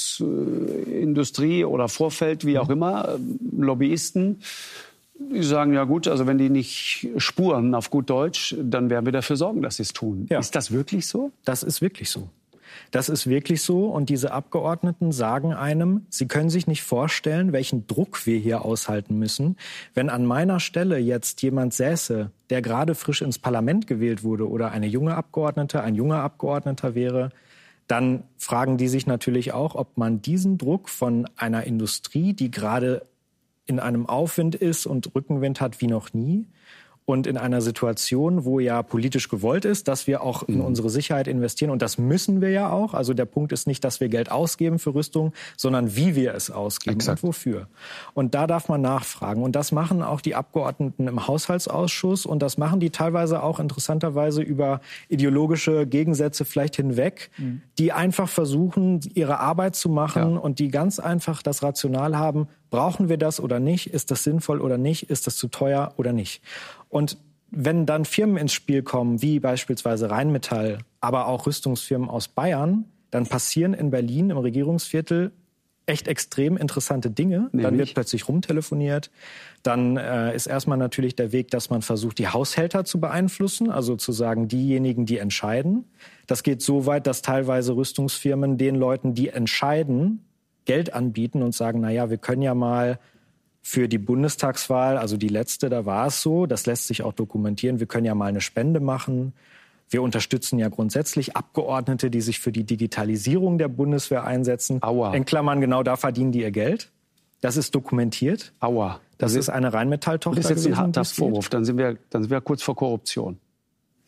Rüstungsindustrie oder Vorfeld, wie auch immer, Lobbyisten, die sagen, ja gut, also wenn die nicht spuren auf gut Deutsch, dann werden wir dafür sorgen, dass sie es tun. Ja. Ist das wirklich so? Das ist wirklich so. Das ist wirklich so. Und diese Abgeordneten sagen einem, sie können sich nicht vorstellen, welchen Druck wir hier aushalten müssen. Wenn an meiner Stelle jetzt jemand säße, der gerade frisch ins Parlament gewählt wurde oder eine junge Abgeordnete, ein junger Abgeordneter wäre, dann fragen die sich natürlich auch, ob man diesen Druck von einer Industrie, die gerade in einem Aufwind ist und Rückenwind hat wie noch nie und in einer Situation, wo ja politisch gewollt ist, dass wir auch in unsere Sicherheit investieren. Und das müssen wir ja auch. Also der Punkt ist nicht, dass wir Geld ausgeben für Rüstung, sondern wie wir es ausgeben und wofür. Und da darf man nachfragen. Und das machen auch die Abgeordneten im Haushaltsausschuss. Und das machen die teilweise auch interessanterweise über ideologische Gegensätze vielleicht hinweg, die einfach versuchen, ihre Arbeit zu machen und die ganz einfach das Rational haben, brauchen wir das oder nicht? Ist das sinnvoll oder nicht? Ist das zu teuer oder nicht? Und wenn dann Firmen ins Spiel kommen, wie beispielsweise Rheinmetall, aber auch Rüstungsfirmen aus Bayern, dann passieren in Berlin im Regierungsviertel echt extrem interessante Dinge. Dann wird plötzlich rumtelefoniert. Dann ist erstmal natürlich der Weg, dass man versucht, die Haushälter zu beeinflussen, also zu sagen, diejenigen, die entscheiden. Das geht so weit, dass teilweise Rüstungsfirmen den Leuten, die entscheiden, Geld anbieten und sagen, na ja, wir können ja mal für die Bundestagswahl, also die letzte, da war es so, das lässt sich auch dokumentieren, wir können ja mal eine Spende machen. Wir unterstützen ja grundsätzlich Abgeordnete, die sich für die Digitalisierung der Bundeswehr einsetzen. Aua. In Klammern, genau da verdienen die ihr Geld. Das ist dokumentiert. Aua. Das ist eine Rheinmetall-Tochter. Das ist jetzt ein harter Vorwurf. Dann sind wir kurz vor Korruption.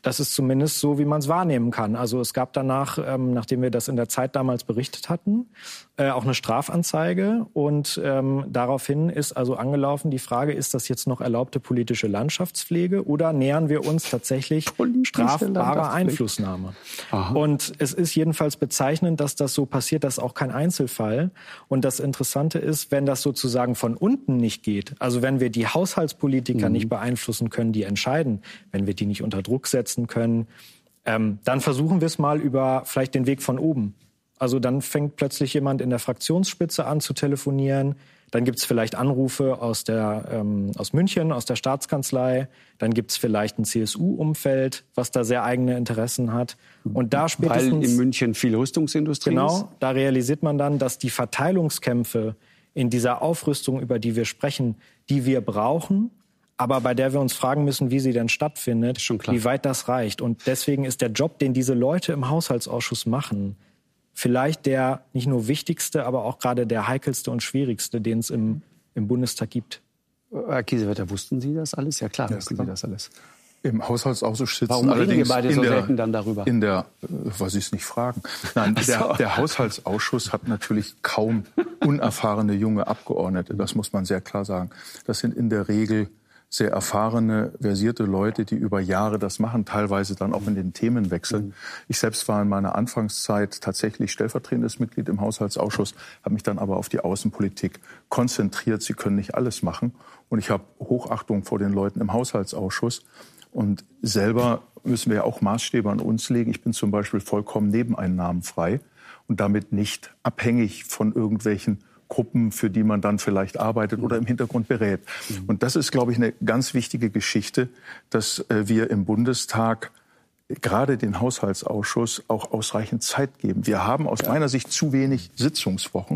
Das ist zumindest so, wie man es wahrnehmen kann. Also es gab danach, nachdem wir das in der Zeit damals berichtet hatten, auch eine Strafanzeige. Und daraufhin ist also angelaufen die Frage, ist das jetzt noch erlaubte politische Landschaftspflege oder nähern wir uns tatsächlich strafbarer Einflussnahme? Aha. Und es ist jedenfalls bezeichnend, dass das so passiert. Das ist auch kein Einzelfall. Und das Interessante ist, wenn das sozusagen von unten nicht geht, also wenn wir die Haushaltspolitiker nicht beeinflussen können, die entscheiden, wenn wir die nicht unter Druck setzen können, dann versuchen wir es mal über vielleicht den Weg von oben. Also dann fängt plötzlich jemand in der Fraktionsspitze an zu telefonieren. Dann gibt es vielleicht Anrufe aus München, aus der Staatskanzlei. Dann gibt es vielleicht ein CSU-Umfeld, was da sehr eigene Interessen hat. Und da spätestens, weil in München viel Rüstungsindustrie ist? Genau, da realisiert man dann, dass die Verteilungskämpfe in dieser Aufrüstung, über die wir sprechen, die wir brauchen, aber bei der wir uns fragen müssen, wie sie denn stattfindet, wie weit das reicht. Und deswegen ist der Job, den diese Leute im Haushaltsausschuss machen, vielleicht der nicht nur wichtigste, aber auch gerade der heikelste und schwierigste, den es im Bundestag gibt. Herr Kiesewetter, wussten Sie das alles? Ja klar, wussten Sie das alles. Im Haushaltsausschuss sitzen Warum allerdings reden wir beide so selten dann darüber? Weil Sie es nicht fragen. Nein, der Haushaltsausschuss hat natürlich kaum unerfahrene junge Abgeordnete. Das muss man sehr klar sagen. Das sind in der Regel sehr erfahrene, versierte Leute, die über Jahre das machen, teilweise dann auch in den Themen wechseln. Ich selbst war in meiner Anfangszeit tatsächlich stellvertretendes Mitglied im Haushaltsausschuss, habe mich dann aber auf die Außenpolitik konzentriert. Sie können nicht alles machen. Und ich habe Hochachtung vor den Leuten im Haushaltsausschuss. Und selber müssen wir ja auch Maßstäbe an uns legen. Ich bin zum Beispiel vollkommen nebeneinnahmenfrei und damit nicht abhängig von irgendwelchen Gruppen, für die man dann vielleicht arbeitet oder im Hintergrund berät. Und das ist, glaube ich, eine ganz wichtige Geschichte, dass wir im Bundestag gerade den Haushaltsausschuss auch ausreichend Zeit geben. Wir haben aus meiner Sicht zu wenig Sitzungswochen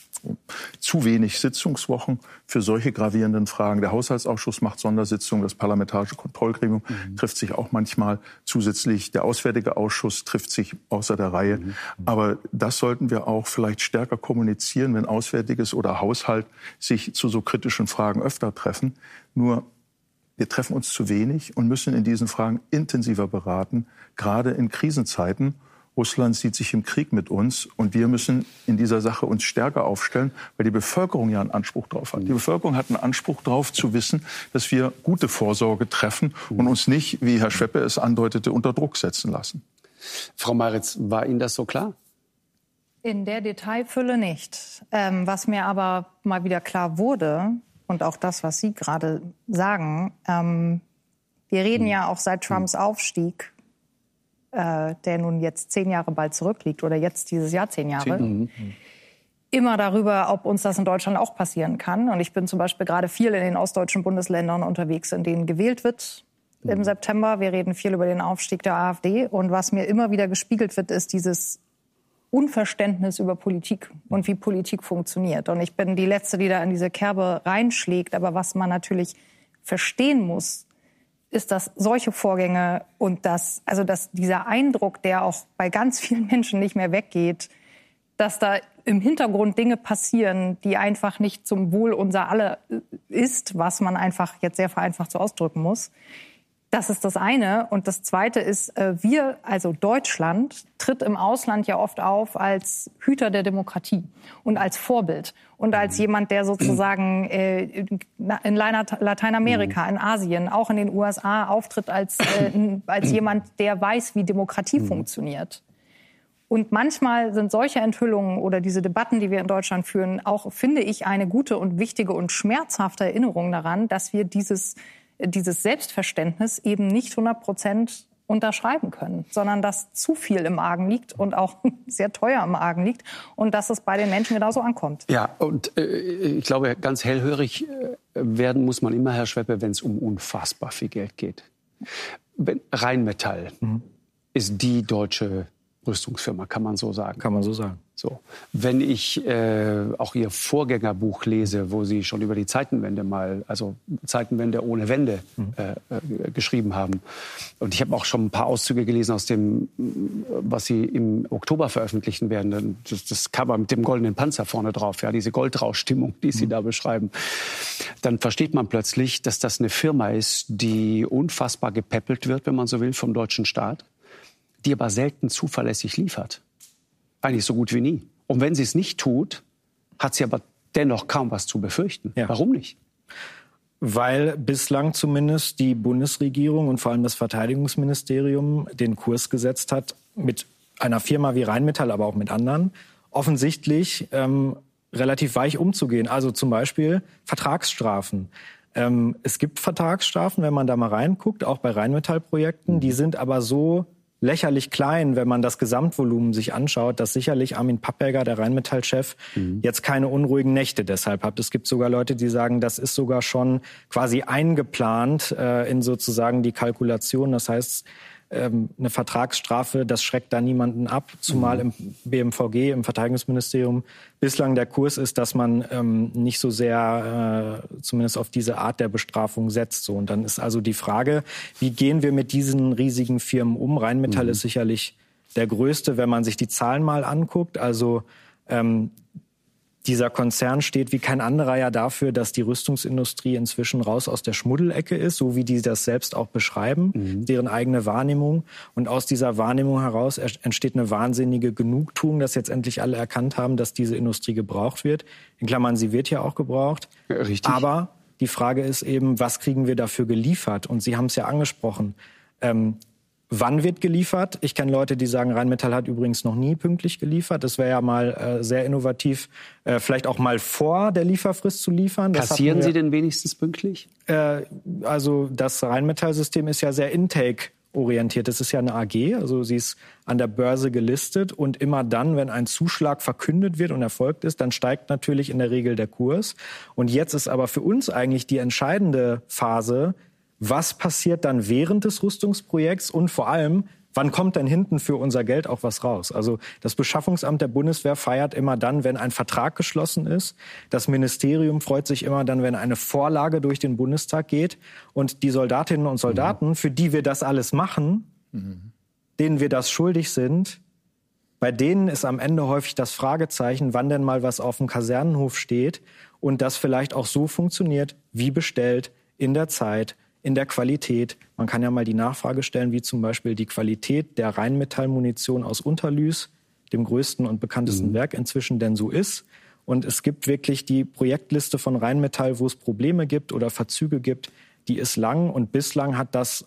für solche gravierenden Fragen. Der Haushaltsausschuss macht Sondersitzungen, das Parlamentarische Kontrollgremium trifft sich auch manchmal zusätzlich. Der Auswärtige Ausschuss trifft sich außer der Reihe. Aber das sollten wir auch vielleicht stärker kommunizieren, wenn Auswärtiges oder Haushalt sich zu so kritischen Fragen öfter treffen. Nur wir treffen uns zu wenig und müssen in diesen Fragen intensiver beraten, gerade in Krisenzeiten. Russland sieht sich im Krieg mit uns und wir müssen in dieser Sache uns stärker aufstellen, weil die Bevölkerung ja einen Anspruch drauf hat. Die Bevölkerung hat einen Anspruch darauf zu wissen, dass wir gute Vorsorge treffen und uns nicht, wie Herr Schweppe es andeutete, unter Druck setzen lassen. Frau Meiritz, war Ihnen das so klar? In der Detailfülle nicht. Was mir aber mal wieder klar wurde, und auch das, was Sie gerade sagen, wir reden ja auch seit Trumps Aufstieg, der nun jetzt 10 Jahre bald zurückliegt oder jetzt dieses Jahr 10 Jahre, immer darüber, ob uns das in Deutschland auch passieren kann. Und ich bin zum Beispiel gerade viel in den ostdeutschen Bundesländern unterwegs, in denen gewählt wird im September. Wir reden viel über den Aufstieg der AfD. Und was mir immer wieder gespiegelt wird, ist dieses Unverständnis über Politik und wie Politik funktioniert. Und ich bin die Letzte, die da in diese Kerbe reinschlägt. Aber was man natürlich verstehen muss, ist, dass solche Vorgänge und dass dieser Eindruck, der auch bei ganz vielen Menschen nicht mehr weggeht, dass da im Hintergrund Dinge passieren, die einfach nicht zum Wohl unser aller ist, was man einfach jetzt sehr vereinfacht so ausdrücken muss. Das ist das eine. Und das Zweite ist, wir, also Deutschland, tritt im Ausland ja oft auf als Hüter der Demokratie und als Vorbild und als jemand, der sozusagen in Lateinamerika, in Asien, auch in den USA auftritt als jemand, der weiß, wie Demokratie funktioniert. Und manchmal sind solche Enthüllungen oder diese Debatten, die wir in Deutschland führen, auch, finde ich, eine gute und wichtige und schmerzhafte Erinnerung daran, dass wir dieses Selbstverständnis eben nicht 100% unterschreiben können, sondern dass zu viel im Argen liegt und auch sehr teuer im Argen liegt und dass es bei den Menschen genauso ankommt. Ja, und ich glaube, ganz hellhörig werden muss man immer, Herr Schweppe, wenn es um unfassbar viel Geld geht. Rheinmetall ist die deutsche Rüstungsfirma, kann man so sagen. Kann man so sagen. So. Wenn ich auch Ihr Vorgängerbuch lese, wo Sie schon über die Zeitenwende also Zeitenwende ohne Wende geschrieben haben. Und ich habe auch schon ein paar Auszüge gelesen aus dem, was Sie im Oktober veröffentlichen werden. Das Cover mit dem goldenen Panzer vorne drauf, ja, diese Goldrauschstimmung, die Sie da beschreiben. Dann versteht man plötzlich, dass das eine Firma ist, die unfassbar gepäppelt wird, wenn man so will, vom deutschen Staat, die aber selten zuverlässig liefert. Eigentlich so gut wie nie. Und wenn sie es nicht tut, hat sie aber dennoch kaum was zu befürchten. Ja. Warum nicht? Weil bislang zumindest die Bundesregierung und vor allem das Verteidigungsministerium den Kurs gesetzt hat, mit einer Firma wie Rheinmetall, aber auch mit anderen, offensichtlich relativ weich umzugehen. Also zum Beispiel Vertragsstrafen. Es gibt Vertragsstrafen, wenn man da mal reinguckt, auch bei Rheinmetall-Projekten. Die sind aber so lächerlich klein, wenn man das Gesamtvolumen sich anschaut, dass sicherlich Armin Papperger, der Rheinmetall-Chef, jetzt keine unruhigen Nächte deshalb hat. Es gibt sogar Leute, die sagen, das ist sogar schon quasi eingeplant in sozusagen die Kalkulation. Das heißt, eine Vertragsstrafe, das schreckt da niemanden ab, zumal im BMVG, im Verteidigungsministerium, bislang der Kurs ist, dass man nicht so sehr zumindest auf diese Art der Bestrafung setzt. So. Und dann ist also die Frage, wie gehen wir mit diesen riesigen Firmen um? Rheinmetall ist sicherlich der größte, wenn man sich die Zahlen mal anguckt. Also dieser Konzern steht wie kein anderer ja dafür, dass die Rüstungsindustrie inzwischen raus aus der Schmuddelecke ist, so wie die das selbst auch beschreiben, deren eigene Wahrnehmung. Und aus dieser Wahrnehmung heraus entsteht eine wahnsinnige Genugtuung, dass jetzt endlich alle erkannt haben, dass diese Industrie gebraucht wird. In Klammern, sie wird ja auch gebraucht. Richtig. Aber die Frage ist eben, was kriegen wir dafür geliefert? Und Sie haben es ja angesprochen. Wann wird geliefert? Ich kenne Leute, die sagen, Rheinmetall hat übrigens noch nie pünktlich geliefert. Das wäre ja mal sehr innovativ, vielleicht auch mal vor der Lieferfrist zu liefern. Kassieren Sie denn wenigstens pünktlich? Also das Rheinmetall-System ist ja sehr Intake-orientiert. Das ist ja eine AG, also sie ist an der Börse gelistet. Und immer dann, wenn ein Zuschlag verkündet wird und erfolgt ist, dann steigt natürlich in der Regel der Kurs. Und jetzt ist aber für uns eigentlich die entscheidende Phase, was passiert dann während des Rüstungsprojekts und vor allem, wann kommt denn hinten für unser Geld auch was raus? Also das Beschaffungsamt der Bundeswehr feiert immer dann, wenn ein Vertrag geschlossen ist. Das Ministerium freut sich immer dann, wenn eine Vorlage durch den Bundestag geht. Und die Soldatinnen und Soldaten, für die wir das alles machen, denen wir das schuldig sind, bei denen ist am Ende häufig das Fragezeichen, wann denn mal was auf dem Kasernenhof steht und das vielleicht auch so funktioniert, wie bestellt, in der Zeit, in der Qualität. Man kann ja mal die Nachfrage stellen, wie zum Beispiel die Qualität der Rheinmetall-Munition aus Unterlüß, dem größten und bekanntesten Werk inzwischen, denn so ist. Und es gibt wirklich die Projektliste von Rheinmetall, wo es Probleme gibt oder Verzüge gibt, die ist lang. Und bislang hat das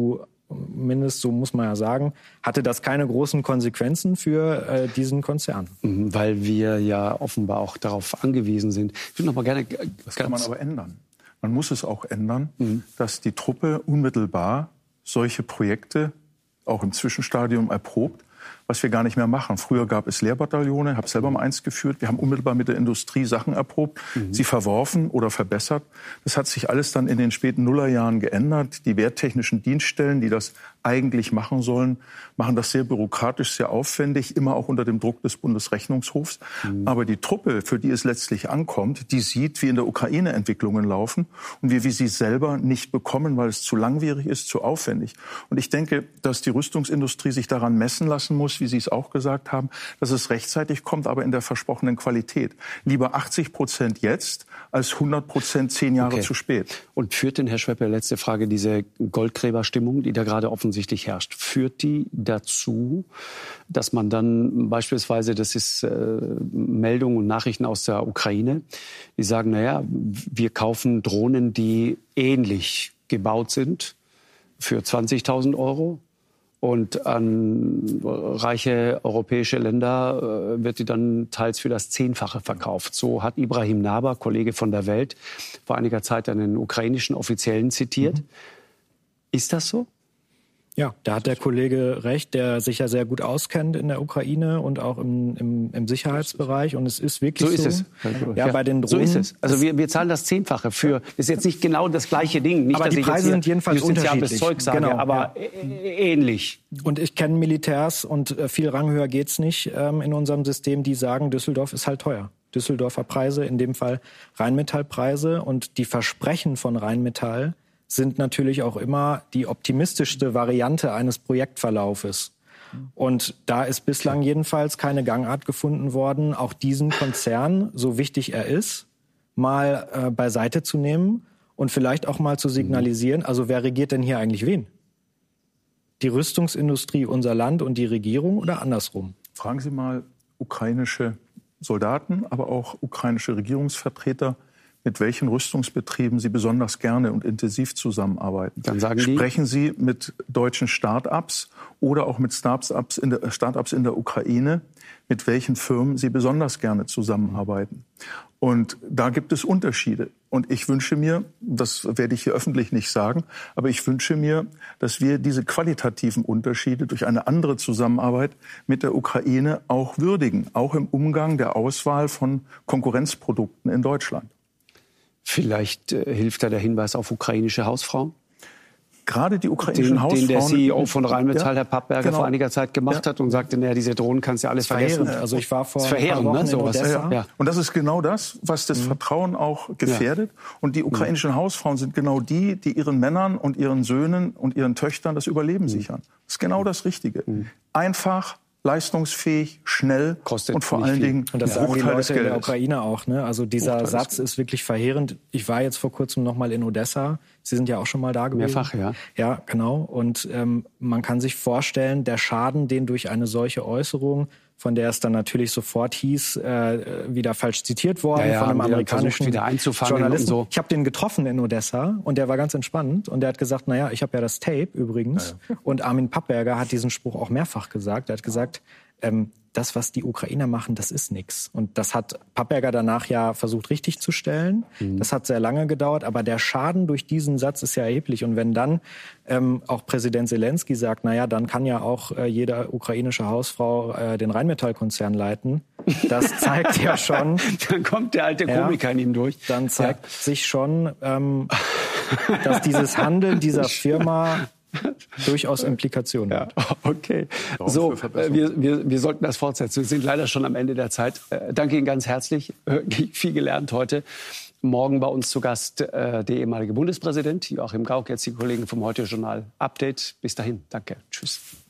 zumindest, so muss man ja sagen, hatte das keine großen Konsequenzen für diesen Konzern. Weil wir ja offenbar auch darauf angewiesen sind. Ich würde noch mal gerne... Das kann man aber ändern. Man muss es auch ändern, dass die Truppe unmittelbar solche Projekte auch im Zwischenstadium erprobt, was wir gar nicht mehr machen. Früher gab es Lehrbataillone, ich habe selber mal eins geführt. Wir haben unmittelbar mit der Industrie Sachen erprobt, sie verworfen oder verbessert. Das hat sich alles dann in den späten Nullerjahren geändert. Die wehrtechnischen Dienststellen, die das eigentlich machen sollen, machen das sehr bürokratisch, sehr aufwendig, immer auch unter dem Druck des Bundesrechnungshofs. Aber die Truppe, für die es letztlich ankommt, die sieht, wie in der Ukraine Entwicklungen laufen und wie wir sie selber nicht bekommen, weil es zu langwierig ist, zu aufwendig. Und ich denke, dass die Rüstungsindustrie sich daran messen lassen muss, wie Sie es auch gesagt haben, dass es rechtzeitig kommt, aber in der versprochenen Qualität. Lieber 80% jetzt als 100% 10 Jahre zu spät. Und führt denn, Herr Schweppe, letzte Frage, diese Goldgräberstimmung, die da gerade offensichtlich herrscht, führt die dazu, dass man dann beispielsweise, das ist Meldungen und Nachrichten aus der Ukraine, die sagen, naja, wir kaufen Drohnen, die ähnlich gebaut sind, für 20.000 Euro. Und an reiche europäische Länder wird die dann teils für das 10-fache verkauft. So hat Ibrahim Naber, Kollege von der Welt, vor einiger Zeit einen ukrainischen Offiziellen zitiert. Ist das so? Ja, da hat der Kollege recht, der sich ja sehr gut auskennt in der Ukraine und auch im Sicherheitsbereich. Und es ist wirklich so. So ist es. Ja, bei den Drohnen. So ist es. Also wir zahlen das Zehnfache für. Ist jetzt nicht genau das gleiche Ding. Nicht, aber dass die ich Preise jetzt sind jedenfalls unterschiedlich. Zeug sage, genau, aber ähnlich. Und ich kenne Militärs und viel ranghöher geht's nicht in unserem System, die sagen, Düsseldorf ist halt teuer. Düsseldorfer Preise, in dem Fall Rheinmetall-Preise. Und die Versprechen von Rheinmetall sind natürlich auch immer die optimistischste Variante eines Projektverlaufes. Und da ist bislang jedenfalls keine Gangart gefunden worden, auch diesen Konzern, so wichtig er ist, mal beiseite zu nehmen und vielleicht auch mal zu signalisieren, also wer regiert denn hier eigentlich wen? Die Rüstungsindustrie, unser Land und die Regierung oder andersrum? Fragen Sie mal ukrainische Soldaten, aber auch ukrainische Regierungsvertreter, mit welchen Rüstungsbetrieben sie besonders gerne und intensiv zusammenarbeiten. Dann sagen die, sprechen Sie mit deutschen Start-ups oder auch mit Start-ups in der Ukraine, mit welchen Firmen sie besonders gerne zusammenarbeiten. Und da gibt es Unterschiede. Und ich wünsche mir, das werde ich hier öffentlich nicht sagen, aber ich wünsche mir, dass wir diese qualitativen Unterschiede durch eine andere Zusammenarbeit mit der Ukraine auch würdigen, auch im Umgang der Auswahl von Konkurrenzprodukten in Deutschland. Vielleicht hilft da der Hinweis auf ukrainische Hausfrauen? Gerade die ukrainischen Hausfrauen, den der CEO von Rheinmetall, Herr Pappberger, genau, vor einiger Zeit gemacht hat und sagte, naja, diese Drohnen kannst du ja alles vergessen. Also ich war vor ein paar Wochen in Odessa. Ja. Und das ist genau das, was das Vertrauen auch gefährdet. Und die ukrainischen Hausfrauen sind genau die, die ihren Männern und ihren Söhnen und ihren Töchtern das Überleben sichern. Das ist genau das Richtige. Einfach, leistungsfähig, schnell kostet und vor allen Dingen und das sagen die Leute in der Ukraine auch. Ne? Also dieser Satz ist wirklich verheerend. Ich war jetzt vor kurzem noch mal in Odessa. Sie sind ja auch schon mal da gewesen. Mehrfach, ja. Ja, genau. Und man kann sich vorstellen, der Schaden, den durch eine solche Äußerung, von der es dann natürlich sofort hieß, wieder falsch zitiert worden von einem amerikanischen wieder einzufangen Journalisten. Und so. Ich habe den getroffen in Odessa und der war ganz entspannt. Und der hat gesagt, naja, ich habe ja das Tape übrigens. Ja. Und Armin Pappberger hat diesen Spruch auch mehrfach gesagt. Er hat gesagt, das, was die Ukrainer machen, das ist nichts. Und das hat Pappberger danach ja versucht richtig zu stellen. Das hat sehr lange gedauert, aber der Schaden durch diesen Satz ist ja erheblich. Und wenn dann auch Präsident Zelensky sagt, naja, dann kann ja auch jede ukrainische Hausfrau den Rheinmetall-Konzern leiten, das zeigt ja schon... Dann kommt der alte Komiker in ihm durch. Dann zeigt sich schon, dass dieses Handeln dieser Firma... durchaus Implikationen. Ja, okay. So, wir sollten das fortsetzen. Wir sind leider schon am Ende der Zeit. Danke Ihnen ganz herzlich. Viel gelernt heute. Morgen bei uns zu Gast der ehemalige Bundespräsident Joachim Gauck, jetzt die Kollegen vom Heute-Journal Update. Bis dahin. Danke. Tschüss.